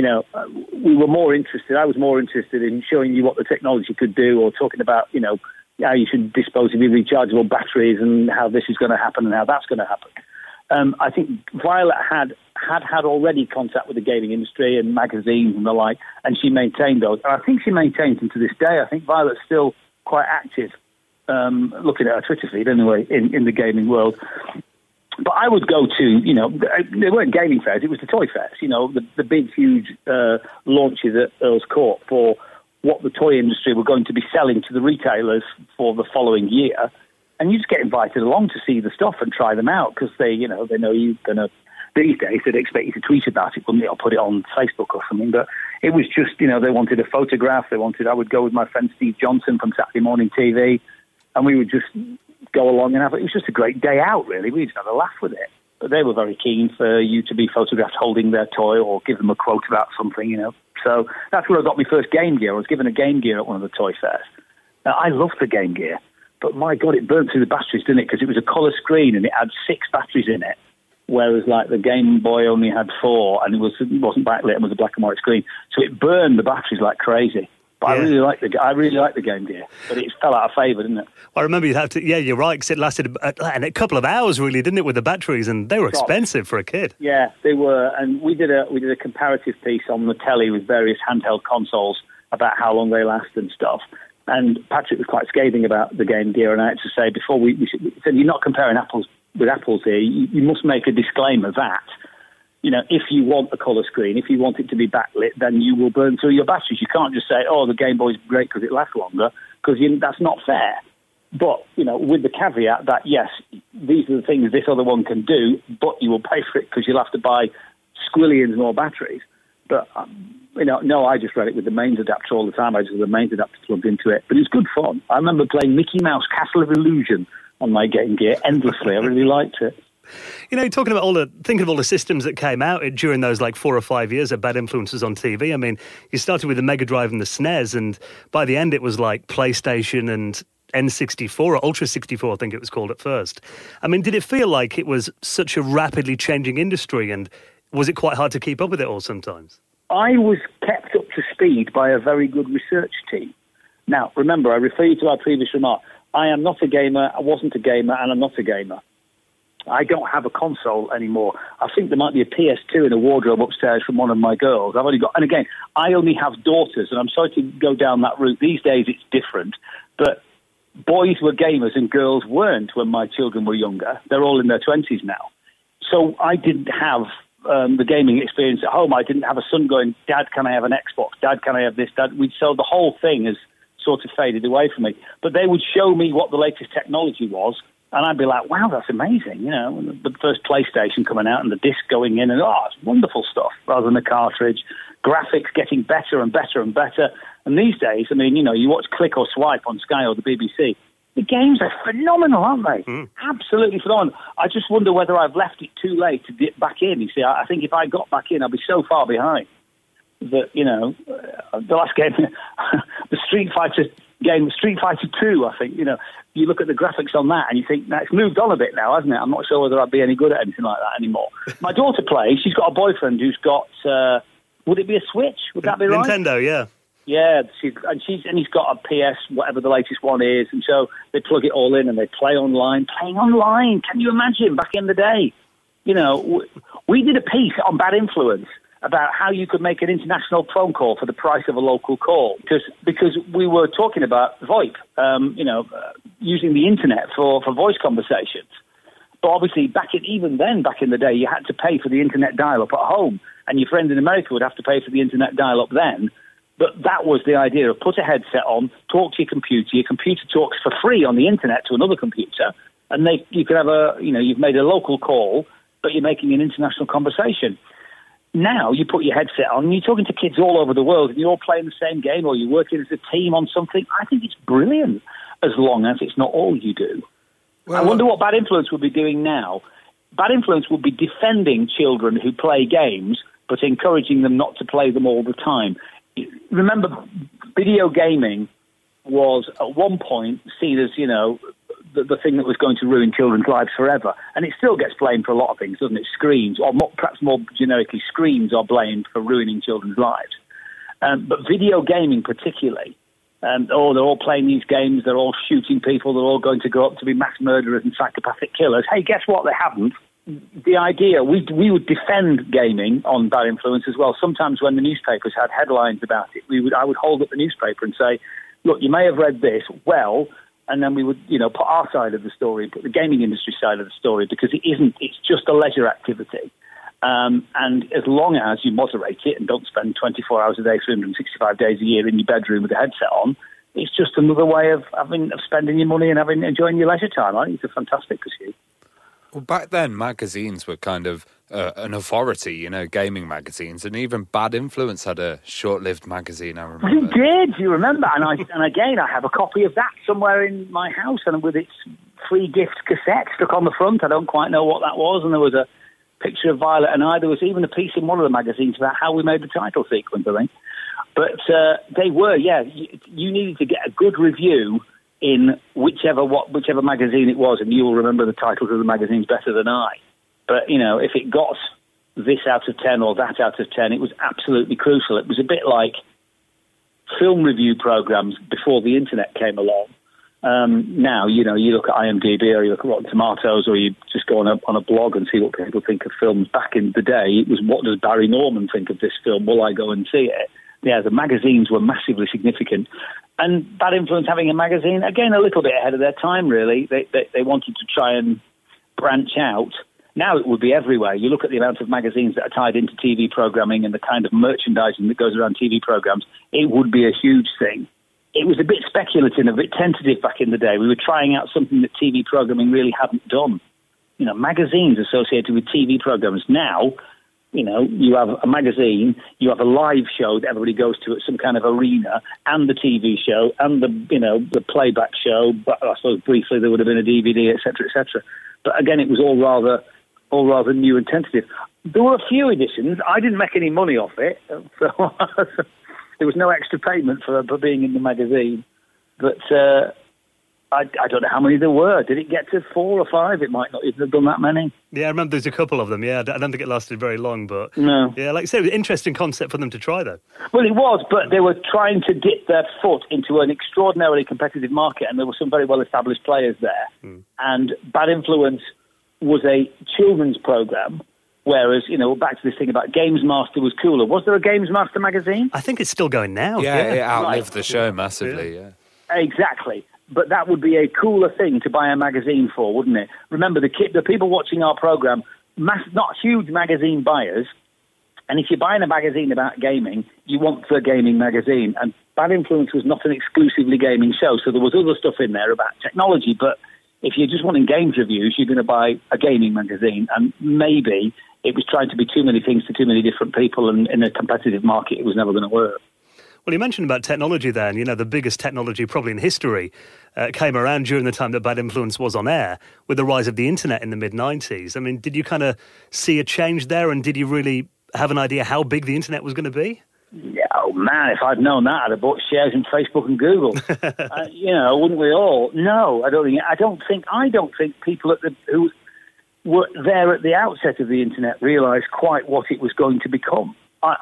we were more interested. I was more interested in showing you what the technology could do, or talking about, how you should dispose of your rechargeable batteries and how this is going to happen and how that's going to happen. I think Violet had already contact with the gaming industry and magazines and the like, and she maintained those. And I think she maintains them to this day. I think Violet's still quite active, looking at her Twitter feed anyway, in the gaming world. But I would go to, they weren't gaming fairs, it was the toy fairs, the big, huge launches at Earl's Court for what the toy industry were going to be selling to the retailers for the following year. And you just get invited along to see the stuff and try them out because they know you're going to. These days, they'd expect you to tweet about it, wouldn't they, or put it on Facebook or something. But it was just, they wanted a photograph. I would go with my friend Steve Johnson from Saturday Morning TV, and we would just go along and have it. It was just a great day out, really. We just had a laugh with it. But they were very keen for you to be photographed holding their toy or give them a quote about something, So that's where I got my first Game Gear. I was given a Game Gear at one of the toy fairs. Now, I loved the Game Gear, but my God, it burnt through the batteries, didn't it? Because it was a colour screen and it had 6 batteries in it. Whereas, like, the Game Boy only had 4, and it wasn't backlit, it was a black and white screen. So it burned the batteries like crazy. But yeah. I really liked the Game Gear, but it fell out of favour, didn't it? I remember you'd have to. Yeah, you're right, because it lasted a couple of hours, really, didn't it, with the batteries, and they were expensive for a kid. Yeah, they were, and we did a comparative piece on the telly with various handheld consoles about how long they last and stuff. And Patrick was quite scathing about the Game Gear, and I had to say before we said you're not comparing apples with apples here. You must make a disclaimer that, if you want a colour screen, if you want it to be backlit, then you will burn through your batteries. You can't just say, the Game Boy's great because it lasts longer, because that's not fair. But, with the caveat that, yes, these are the things this other one can do, but you will pay for it because you'll have to buy squillions more batteries. But, no, I just read it with the mains adapter all the time. I just had the mains adapter plugged into it. But it was good fun. I remember playing Mickey Mouse Castle of Illusion on my Game Gear endlessly. I really liked it. Talking about thinking of all the systems that came out during those 4 or 5 years that Bad Influences on TV. I mean, you started with the Mega Drive and the SNES, and by the end it was like PlayStation and N64 or Ultra 64, I think it was called at first. I mean, did it feel like it was such a rapidly changing industry, and was it quite hard to keep up with it all sometimes? I was kept up to speed by a very good research team. Now, remember, I refer you to our previous remark. I am not a gamer, I wasn't a gamer, and I'm not a gamer. I don't have a console anymore. I think there might be a PS2 in a wardrobe upstairs from one of my girls. And again, I only have daughters, and I'm sorry to go down that route. These days it's different, but boys were gamers and girls weren't when my children were younger. They're all in their 20s now. So I didn't have the gaming experience at home. I didn't have a son going, Dad, can I have an Xbox? Dad, can I have this? Dad, so the whole thing has sort of faded away from me. But they would show me what the latest technology was, and I'd be like, wow, that's amazing. The first PlayStation coming out and the disc going in, and it's wonderful stuff, rather than the cartridge. Graphics getting better and better and better. And these days, I mean, you watch Click or Swipe on Sky or the BBC. The games are phenomenal, aren't they? Absolutely phenomenal. I just wonder whether I've left it too late to get back in. You see, I think if I got back in, I'd be so far behind that, the last game, the Street Fighter game, Street Fighter 2, I think, you look at the graphics on that and you think, it's moved on a bit now, hasn't it? I'm not sure whether I'd be any good at anything like that anymore. My daughter plays. She's got a boyfriend who's got, would it be a Switch? Would that be right? Nintendo, yeah. Yeah, he's got a PS, whatever the latest one is, and so they plug it all in and they play online. Playing online, can you imagine, back in the day? We did a piece on Bad Influence about how you could make an international phone call for the price of a local call, because we were talking about VoIP, using the internet for voice conversations. But obviously, back in the day, you had to pay for the internet dial-up at home, and your friend in America would have to pay for the internet dial-up then. But that was the idea of put a headset on, talk to your computer talks for free on the internet to another computer, and you could have you've made a local call, but you're making an international conversation. now you put your headset on and you're talking to kids all over the world and you're all playing the same game or you're working as a team on something. I think it's brilliant as long as it's not all you do. Well, I wonder what Bad Influence would be doing now. Bad Influence would be defending children who play games but encouraging them not to play them all the time. Remember, video gaming was at one point seen as, the thing that was going to ruin children's lives forever. And it still gets blamed for a lot of things, doesn't it? Screens, or perhaps more generically, screens are blamed for ruining children's lives. But video gaming particularly, they're all playing these games, they're all shooting people, they're all going to grow up to be mass murderers and psychopathic killers. Hey, guess what? They haven't. The idea, we would defend gaming on Bad Influence as well. Sometimes when the newspapers had headlines about it, I would hold up the newspaper and say, look, you may have read this, and then we would, put our side of the story, put the gaming industry side of the story, because it's just a leisure activity. And as long as you moderate it and don't spend 24 hours a day, 365 days a year in your bedroom with a headset on, it's just another way of spending your money and enjoying your leisure time. I think it's a fantastic pursuit. Well, back then, magazines were kind of an authority, gaming magazines, and even Bad Influence had a short-lived magazine, I remember. He did, you remember? And again, I have a copy of that somewhere in my house, and with its free gift cassette stuck on the front. I don't quite know what that was, and there was a picture of Violet and I. There was even a piece in one of the magazines about how we made the title sequence, I think. But they were, you needed to get a good review in whichever magazine it was, and you'll remember the titles of the magazines better than I. But, if it got this out of 10 or that out of 10, it was absolutely crucial. It was a bit like film review programs before the internet came along. Now, you look at IMDb or you look at Rotten Tomatoes or you just go on a blog and see what people think of films. Back in the day, it was, what does Barry Norman think of this film? Will I go and see it? Yeah, the magazines were massively significant. And Bad Influence having a magazine, again, a little bit ahead of their time, really. They wanted to try and branch out. Now it would be everywhere. You look at the amount of magazines that are tied into TV programming and the kind of merchandising that goes around TV programs, it would be a huge thing. It was a bit speculative, a bit tentative back in the day. We were trying out something that TV programming really hadn't done. Magazines associated with TV programs. Now, you have a magazine, you have a live show that everybody goes to at some kind of arena, and the TV show, and the playback show. But I suppose briefly there would have been a DVD, etc., etc. But again, it was all rather new and tentative. There were a few editions. I didn't make any money off it, so there was no extra payment for being in the magazine. But I don't know how many there were. Did it get to 4 or 5? It might not even have done that many. Yeah, I remember there's a couple of them. Yeah, I don't think it lasted very long, but no. Yeah, like I said, it was an interesting concept for them to try, though. Well, it was, but they were trying to dip their foot into an extraordinarily competitive market, and there were some very well-established players there. And Bad Influence was a children's program, whereas, back to this thing about Games Master was cooler. Was there a Games Master magazine? I think it's still going now. Yeah, it outlived the show massively, yeah. Exactly. But that would be a cooler thing to buy a magazine for, wouldn't it? Remember, the people watching our program, not huge magazine buyers, and if you're buying a magazine about gaming, you want the gaming magazine. And Bad Influence was not an exclusively gaming show, so there was other stuff in there about technology, but if you're just wanting games reviews, you're going to buy a gaming magazine, and maybe it was trying to be too many things to too many different people, and in a competitive market, it was never going to work. Well, you mentioned about technology there, and the biggest technology probably in history came around during the time that Bad Influence was on air, with the rise of the internet in the mid-90s. I mean, did you kind of see a change there, and did you really have an idea how big the internet was going to be? Yeah, oh man, if I'd known that, I'd have bought shares in Facebook and Google. Wouldn't we all? No, I don't think people who were there at the outset of the internet realised quite what it was going to become.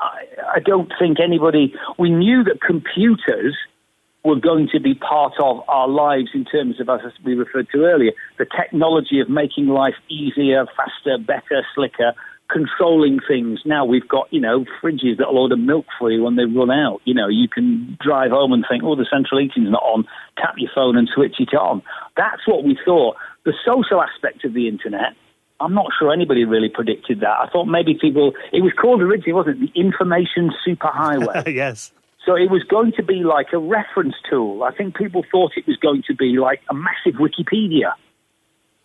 I don't think anybody... We knew that computers were going to be part of our lives in terms of, as we referred to earlier, the technology of making life easier, faster, better, slicker, controlling things. Now we've got, fridges that'll order milk for you when they run out. You can drive home and think, the central heating's not on, tap your phone and switch it on. That's what we thought. The social aspect of the internet, I'm not sure anybody really predicted that. I thought maybe it was called originally, wasn't it, the Information Superhighway? Yes. So it was going to be like a reference tool. I think people thought it was going to be like a massive Wikipedia.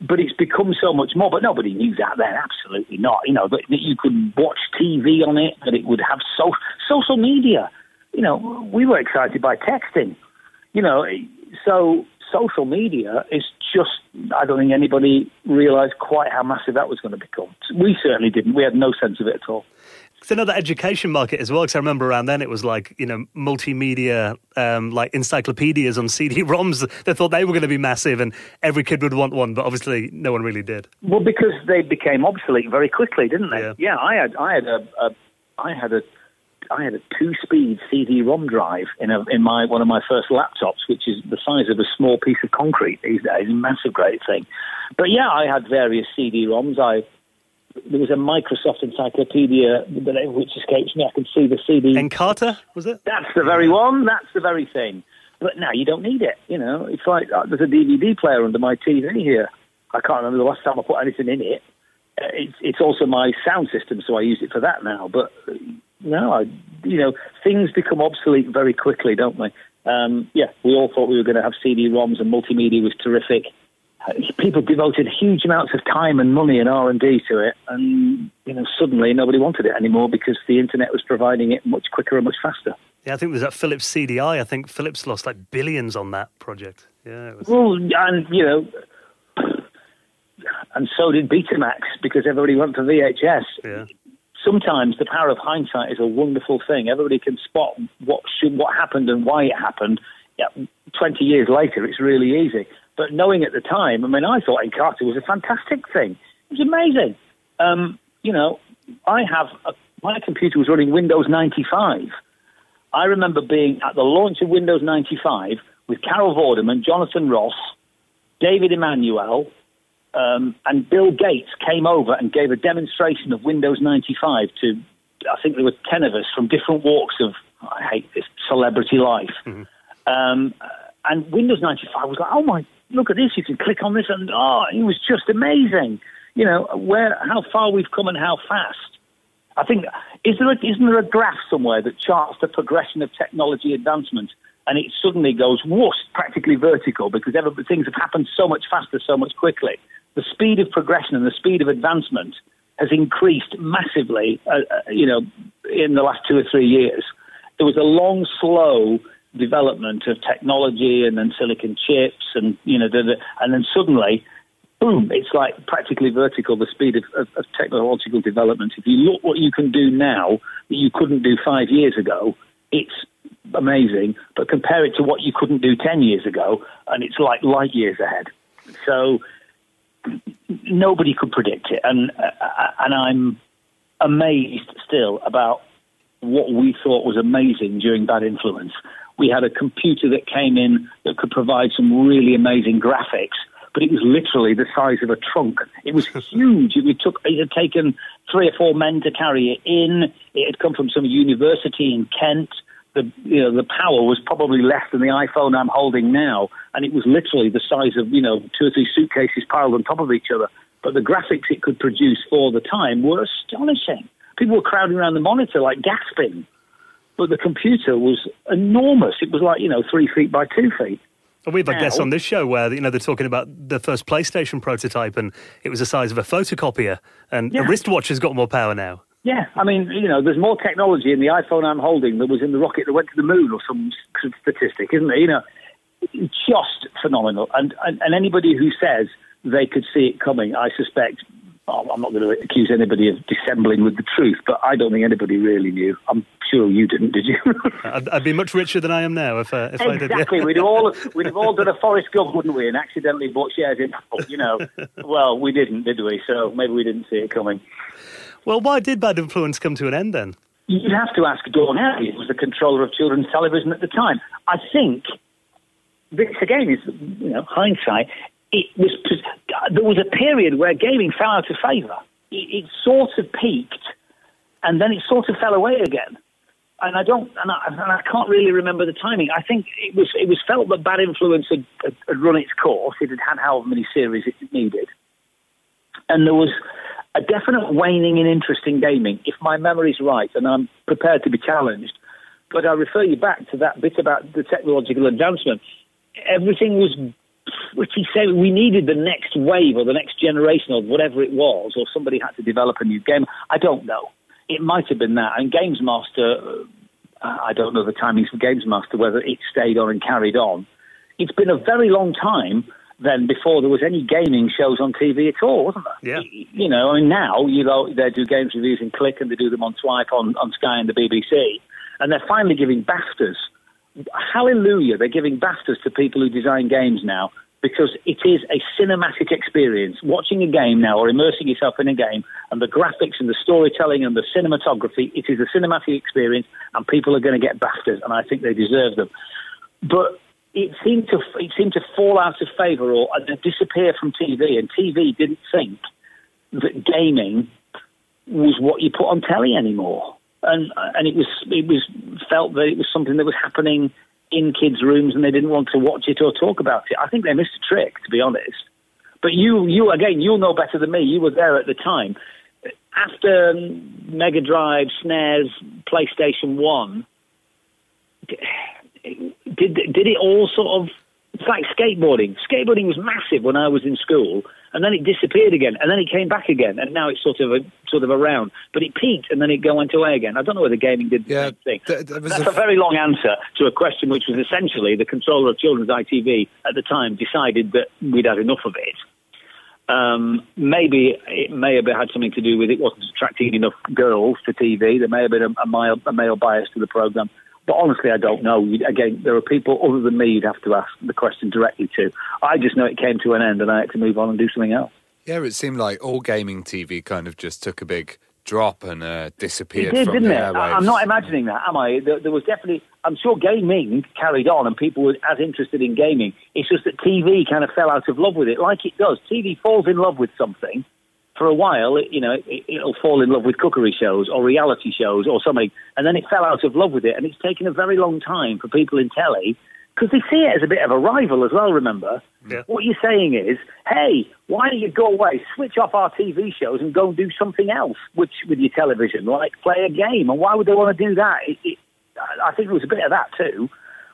but it's become so much more. But nobody knew that then, absolutely not. You know, that you could watch TV on it, that it would have social media. You know, we were excited by texting. You know, so social media is just, I don't think anybody realised quite how massive that was going to become. We certainly didn't. We had no sense of it at all. It's another education market as well, because I remember around then it was like, you know, multimedia, like encyclopedias on CD-ROMs. They thought they were going to be massive and every kid would want one, but obviously no one really did. Well, because they became obsolete very quickly, didn't they? Yeah, I had a 2-speed CD-ROM drive in one of my first laptops, which is the size of a small piece of concrete these days. A massive, great thing. But yeah, I had various CD-ROMs. There was a Microsoft encyclopedia, the name which escapes me. I can see the CD. Encarta, was it? That's the very one. That's the very thing. But now you don't need it. You know, it's like there's a DVD player under my TV here. I can't remember the last time I put anything in it. It's also my sound system, so I use it for that now. But no, things become obsolete very quickly, don't they? We all thought we were going to have CD-ROMs and multimedia was terrific. People devoted huge amounts of time and money and R&D to it, and suddenly nobody wanted it anymore because the internet was providing it much quicker and much faster. Yeah, I think there's that Philips CDI. I think Philips lost like billions on that project. Yeah, it was... Well, and so did Betamax because everybody went for VHS. Yeah. Sometimes the power of hindsight is a wonderful thing. Everybody can spot what happened and why it happened. Yeah, 20 years later, it's really easy. But knowing at the time, I thought Encarta was a fantastic thing. It was amazing. My computer was running Windows 95. I remember being at the launch of Windows 95 with Carol Vorderman, Jonathan Ross, David Emmanuel, and Bill Gates came over and gave a demonstration of Windows 95 to, I think there were 10 of us from different walks of, I hate this, celebrity life. Mm-hmm. And Windows 95 was like, oh my, look at this, you can click on this, and it was just amazing. How far we've come and how fast. I think, isn't there a graph somewhere that charts the progression of technology advancement, and it suddenly goes, whoosh, practically vertical, because things have happened so much faster, so much quickly. The speed of progression and the speed of advancement has increased massively, in the last 2 or 3 years. There was a long, slow development of technology and then silicon chips and then suddenly, boom, it's like practically vertical, the speed of technological development. If you look what you can do now that you couldn't do 5 years ago, it's amazing, but compare it to what you couldn't do 10 years ago and it's like light years ahead. So nobody could predict it, and I'm amazed still about what we thought was amazing during Bad Influence. We had a computer that came in that could provide some really amazing graphics, but it was literally the size of a trunk. It was huge. It had taken 3 or 4 men to carry it in. It had come from some university in Kent. The power was probably less than the iPhone I'm holding now, and it was literally the size of 2 or 3 suitcases piled on top of each other. But the graphics it could produce for the time were astonishing. People were crowding around the monitor like gasping. But the computer was enormous. It was like 3 feet by 2 feet. And we've had guests on this show where they're talking about the first PlayStation prototype, and it was the size of a photocopier, and a wristwatch has got more power now. Yeah, there's more technology in the iPhone I'm holding than was in the rocket that went to the moon, or some statistic, isn't there? Just phenomenal. And anybody who says they could see it coming, I suspect, I'm not going to accuse anybody of dissembling with the truth, but I don't think anybody really knew. I'm sure you didn't, did you? I'd be much richer than I am now if I did. Exactly. We'd have all done a Forrest Gump, wouldn't we, and accidentally bought shares in Apple, Well, we didn't, did we? So maybe we didn't see it coming. Well, why did Bad Influence come to an end then? You'd have to ask Dawn Harry, who was the controller of children's television at the time. I think, this again is, hindsight, there was a period where gaming fell out of favour. It sort of peaked, and then it sort of fell away again. And I can't really remember the timing. I think it was felt that Bad Influence had run its course. It had had however many series it needed, and there was a definite waning in interest in gaming, if my memory's right, and I'm prepared to be challenged. But I refer you back to that bit about the technological advancement. Everything was which he said we needed the next wave or the next generation of whatever it was, or somebody had to develop a new game. I don't know. It might have been that. And Games Master, I don't know the timings for Games Master, whether it stayed on and carried on. It's been a very long time then before there was any gaming shows on TV at all, wasn't there? Yeah. You know, I mean, now they do games reviews in Click and they do them on Swipe on Sky and the BBC, and they're finally giving BAFTAs. Hallelujah, they're giving BAFTAs to people who design games now, because it is a cinematic experience. Watching a game now or immersing yourself in a game, and the graphics and the storytelling and the cinematography, it is a cinematic experience, and people are going to get BAFTAs, and I think they deserve them. But it seemed to fall out of favour or disappear from TV, and TV didn't think that gaming was what you put on telly anymore. And it was felt that it was something that was happening in kids' rooms, and they didn't want to watch it or talk about it. I think they missed a trick, to be honest. But you again, you'll know better than me. You were there at the time. After Mega Drive, SNES, PlayStation 1, did it all sort of... It's like skateboarding. Skateboarding was massive when I was in school, and then it disappeared again, and then it came back again, and now it's sort of around. But it peaked, and then it went away again. I don't know whether gaming did the same thing. That's a very long answer to a question which was essentially the controller of children's ITV at the time decided that we'd had enough of it. Maybe it may have had something to do with it wasn't attracting enough girls to TV. There may have been a male bias to the programme. But honestly, I don't know. Again, there are people other than me you'd have to ask the question directly to. I just know it came to an end and I had to move on and do something else. Yeah, it seemed like all gaming TV kind of just took a big drop and disappeared didn't from the it? airwaves. I'm not imagining that, am I? There was definitely... I'm sure gaming carried on and people were as interested in gaming. It's just that TV kind of fell out of love with it, like it does. TV falls in love with something. For a while, it'll fall in love with cookery shows or reality shows or something, and then it fell out of love with it, and it's taken a very long time for people in telly, because they see it as a bit of a rival as well, remember? Yeah. What you're saying is, hey, why don't you go away, switch off our TV shows and go and do something else with your television, like play a game, and why would they want to do that? I think there was a bit of that too.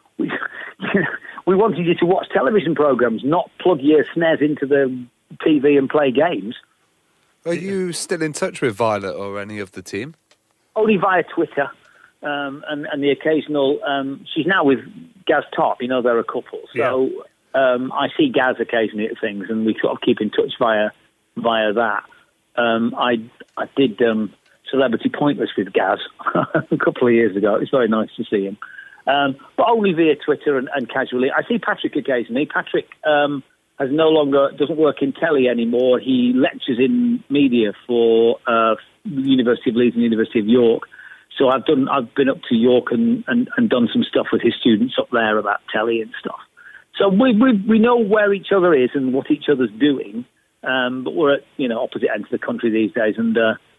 We wanted you to watch television programmes, not plug your SNES into the TV and play games. Are you still in touch with Violet or any of the team? Only via Twitter, and the occasional... she's now with Gaz Top, they're a couple. So I see Gaz occasionally at things, and we sort of keep in touch via that. I did Celebrity Pointless with Gaz a couple of years ago. It's very nice to see him. But only via Twitter and casually. I see Patrick occasionally. Patrick... doesn't work in telly anymore. He lectures in media for University of Leeds and University of York. So I've been up to York and done some stuff with his students up there about telly and stuff. So we know where each other is and what each other's doing. But we're at opposite ends of the country these days. And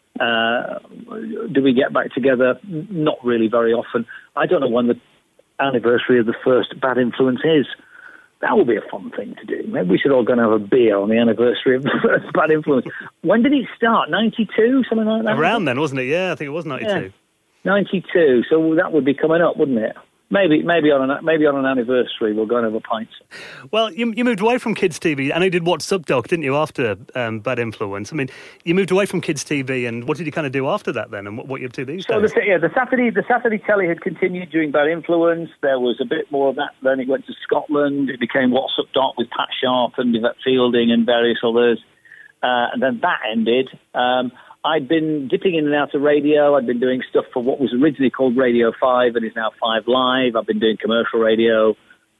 do we get back together? Not really very often. I don't know when the anniversary of the first Bad Influence is. That would be a fun thing to do. Maybe we should all go and have a beer on the anniversary of the first Bad Influence. When did it start? 92, something like that? Around then, wasn't it? Yeah, I think it was 92. Yeah. 92, so that would be coming up, wouldn't it? Maybe on an anniversary we'll go and have a pint. Well, you moved away from kids' TV, and you did What's Up Doc, didn't you, after Bad Influence? I mean, you moved away from kids' TV, and what did you kind of do after that then, and what are you up to these days? The Saturday telly had continued during Bad Influence. There was a bit more of that. Then it went to Scotland. It became What's Up Doc with Pat Sharp and Yvette Fielding and various others. And then that ended. I'd been dipping in and out of radio. I'd been doing stuff for what was originally called Radio 5 and is now 5 Live. I've been doing commercial radio.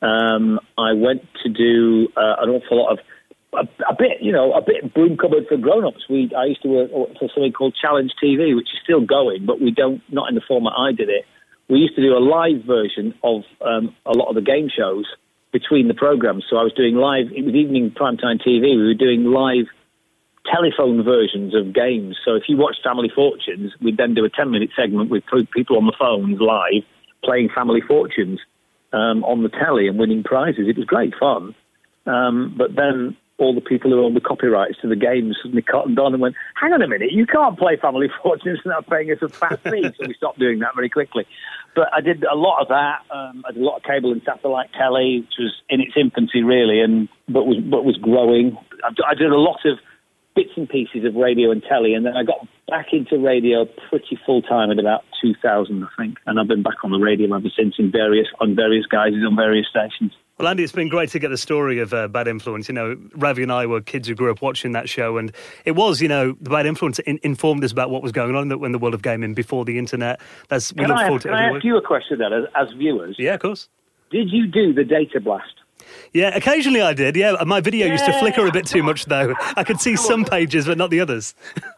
I went to do an awful lot of a bit broom cupboard for grown-ups. I used to work for something called Challenge TV, which is still going, but not in the format I did it. We used to do a live version of a lot of the game shows between the programmes. So I was doing live, it was evening primetime TV, we were doing live telephone versions of games. So if you watched Family Fortunes, we'd then do a 10-minute segment with people on the phones live playing Family Fortunes on the telly and winning prizes. It was great fun. But then all the people who own the copyrights to the games suddenly cottoned on and went, hang on a minute, you can't play Family Fortunes without paying us a fat fee. So we stopped doing that very quickly. But I did a lot of that. I did a lot of cable and satellite telly, which was in its infancy, really, but was growing. I did a lot of bits and pieces of radio and telly, and then I got back into radio pretty full-time at about 2000, I think. And I've been back on the radio ever since on various guises on various stations. Well, Andy, it's been great to get the story of Bad Influence. You know, Ravi and I were kids who grew up watching that show, and it was, you know, the Bad Influence informed us about what was going on in the world of gaming before the internet. Can I ask you a question then, as viewers? Yeah, of course. Did you do the data blast? Yeah, occasionally I did, yeah. My video used to flicker a bit too much, though. I could see some pages, but not the others.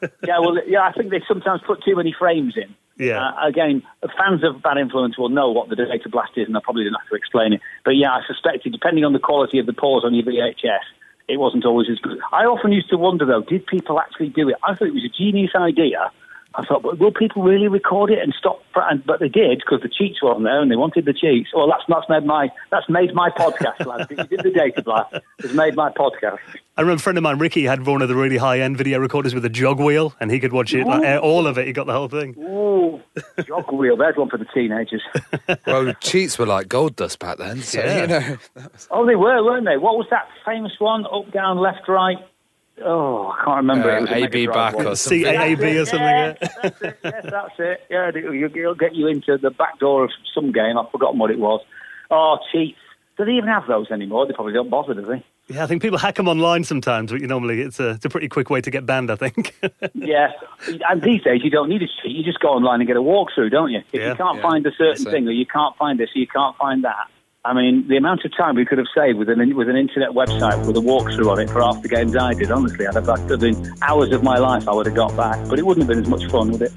I think they sometimes put too many frames in. Yeah. Again, fans of Bad Influence will know what the data blast is, and I probably didn't have to explain it. But yeah, I suspected, depending on the quality of the pause on your VHS, it wasn't always as good. I often used to wonder, though, did people actually do it? I thought it was a genius idea. I thought, but will people really record it and stop? But they did, because the cheats were on there and they wanted the cheats. Well, that's made my podcast, lads. If you did the data blast, it's made my podcast. I remember a friend of mine, Ricky, had one of the really high-end video recorders with a jog wheel, and he could watch it, all of it. He got the whole thing. Ooh, jog wheel. There's one for the teenagers. Well, cheats were like gold dust back then, so, you know. Oh, they were, weren't they? What was that famous one? Up, down, left, right? Oh, I can't remember. It was AB back or something. CAAB or something. Yeah, that's it. Yes, that's it. Yeah, it'll get you into the back door of some game. I've forgotten what it was. Oh, cheats. Do they even have those anymore? They probably don't bother, do they? Yeah, I think people hack them online sometimes, but it's a pretty quick way to get banned, I think. Yeah, and these days you don't need a cheat. You just go online and get a walkthrough, don't you? If you can't find a certain thing, or you can't find this, or you can't find that. I mean, the amount of time we could have saved with an internet website with a walkthrough on it for half the games I did, honestly, I'd have been hours of my life I would have got back, but it wouldn't have been as much fun, would it?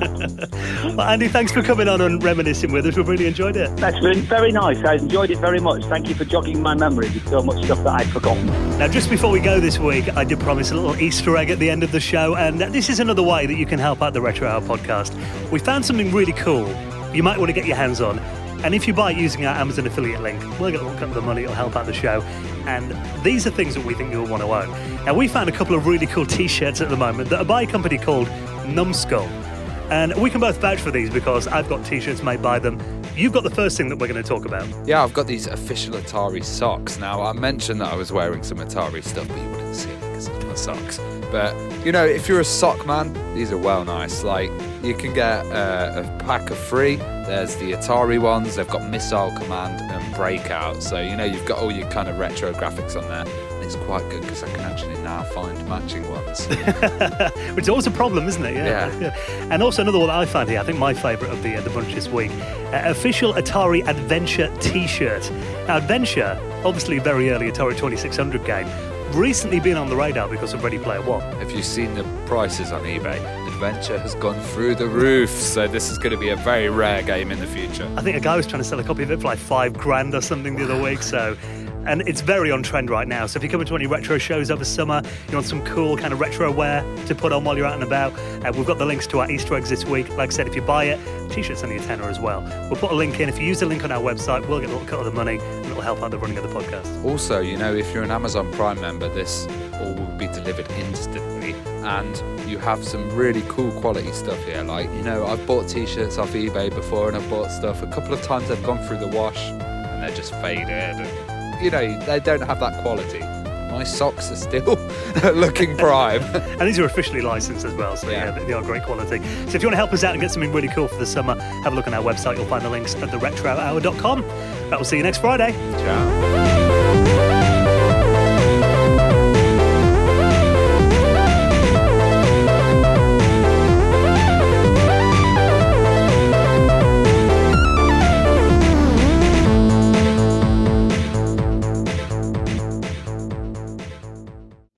Well, Andy, thanks for coming on and reminiscing with us. We've really enjoyed it. That's been very nice. I enjoyed it very much. Thank you for jogging my memory with so much stuff that I'd forgotten. Now, just before we go this week, I did promise a little Easter egg at the end of the show, and this is another way that you can help out the Retro Hour podcast. We found something really cool you might want to get your hands on. And if you buy it using our Amazon affiliate link, we'll get a little cut of the money, it'll help out the show. And these are things that we think you'll want to own. Now, we found a couple of really cool T-shirts at the moment that are by a company called Numbskull. And we can both vouch for these because I've got T-shirts made by them. You've got the first thing that we're going to talk about. Yeah, I've got these official Atari socks. Now, I mentioned that I was wearing some Atari stuff, but you wouldn't see it because it's my socks. But, if you're a sock man, these are well nice. Like, you can get a pack of 3. There's the Atari ones. They've got Missile Command and Breakout. So, you've got all your kind of retro graphics on there. And it's quite good because I can actually now find matching ones. Which is always a problem, isn't it? Yeah. And also another one that I found here, I think my favourite of the bunch this week, official Atari Adventure T-shirt. Now, Adventure, obviously a very early Atari 2600 game, recently been on the radar because of Ready Player One. Have you seen the prices on eBay? Adventure has gone through the roof, so this is going to be a very rare game in the future. I think a guy was trying to sell a copy of it for like $5,000 or something the other week, and it's very on trend right now. So if you come into any retro shows over summer, you want some cool kind of retro wear to put on while you're out and about, we've got the links to our Easter eggs this week. Like I said, if you buy it, T-shirt's only a tenner as well. We'll put a link in. If you use the link on our website, we'll get a little cut of the money, and it'll help out the running of the podcast. Also, if you're an Amazon Prime member, this all will be delivered instantly, and you have some really cool quality stuff here. Like, I've bought T-shirts off eBay before, and I've bought stuff. A couple of times they've gone through the wash, and they're just faded, and they don't have that quality. My socks are still looking prime. And these are officially licensed as well, so they are great quality. So if you want to help us out and get something really cool for the summer, have a look on our website. You'll find the links at theretrohour.com. That will see you next Friday. Ciao.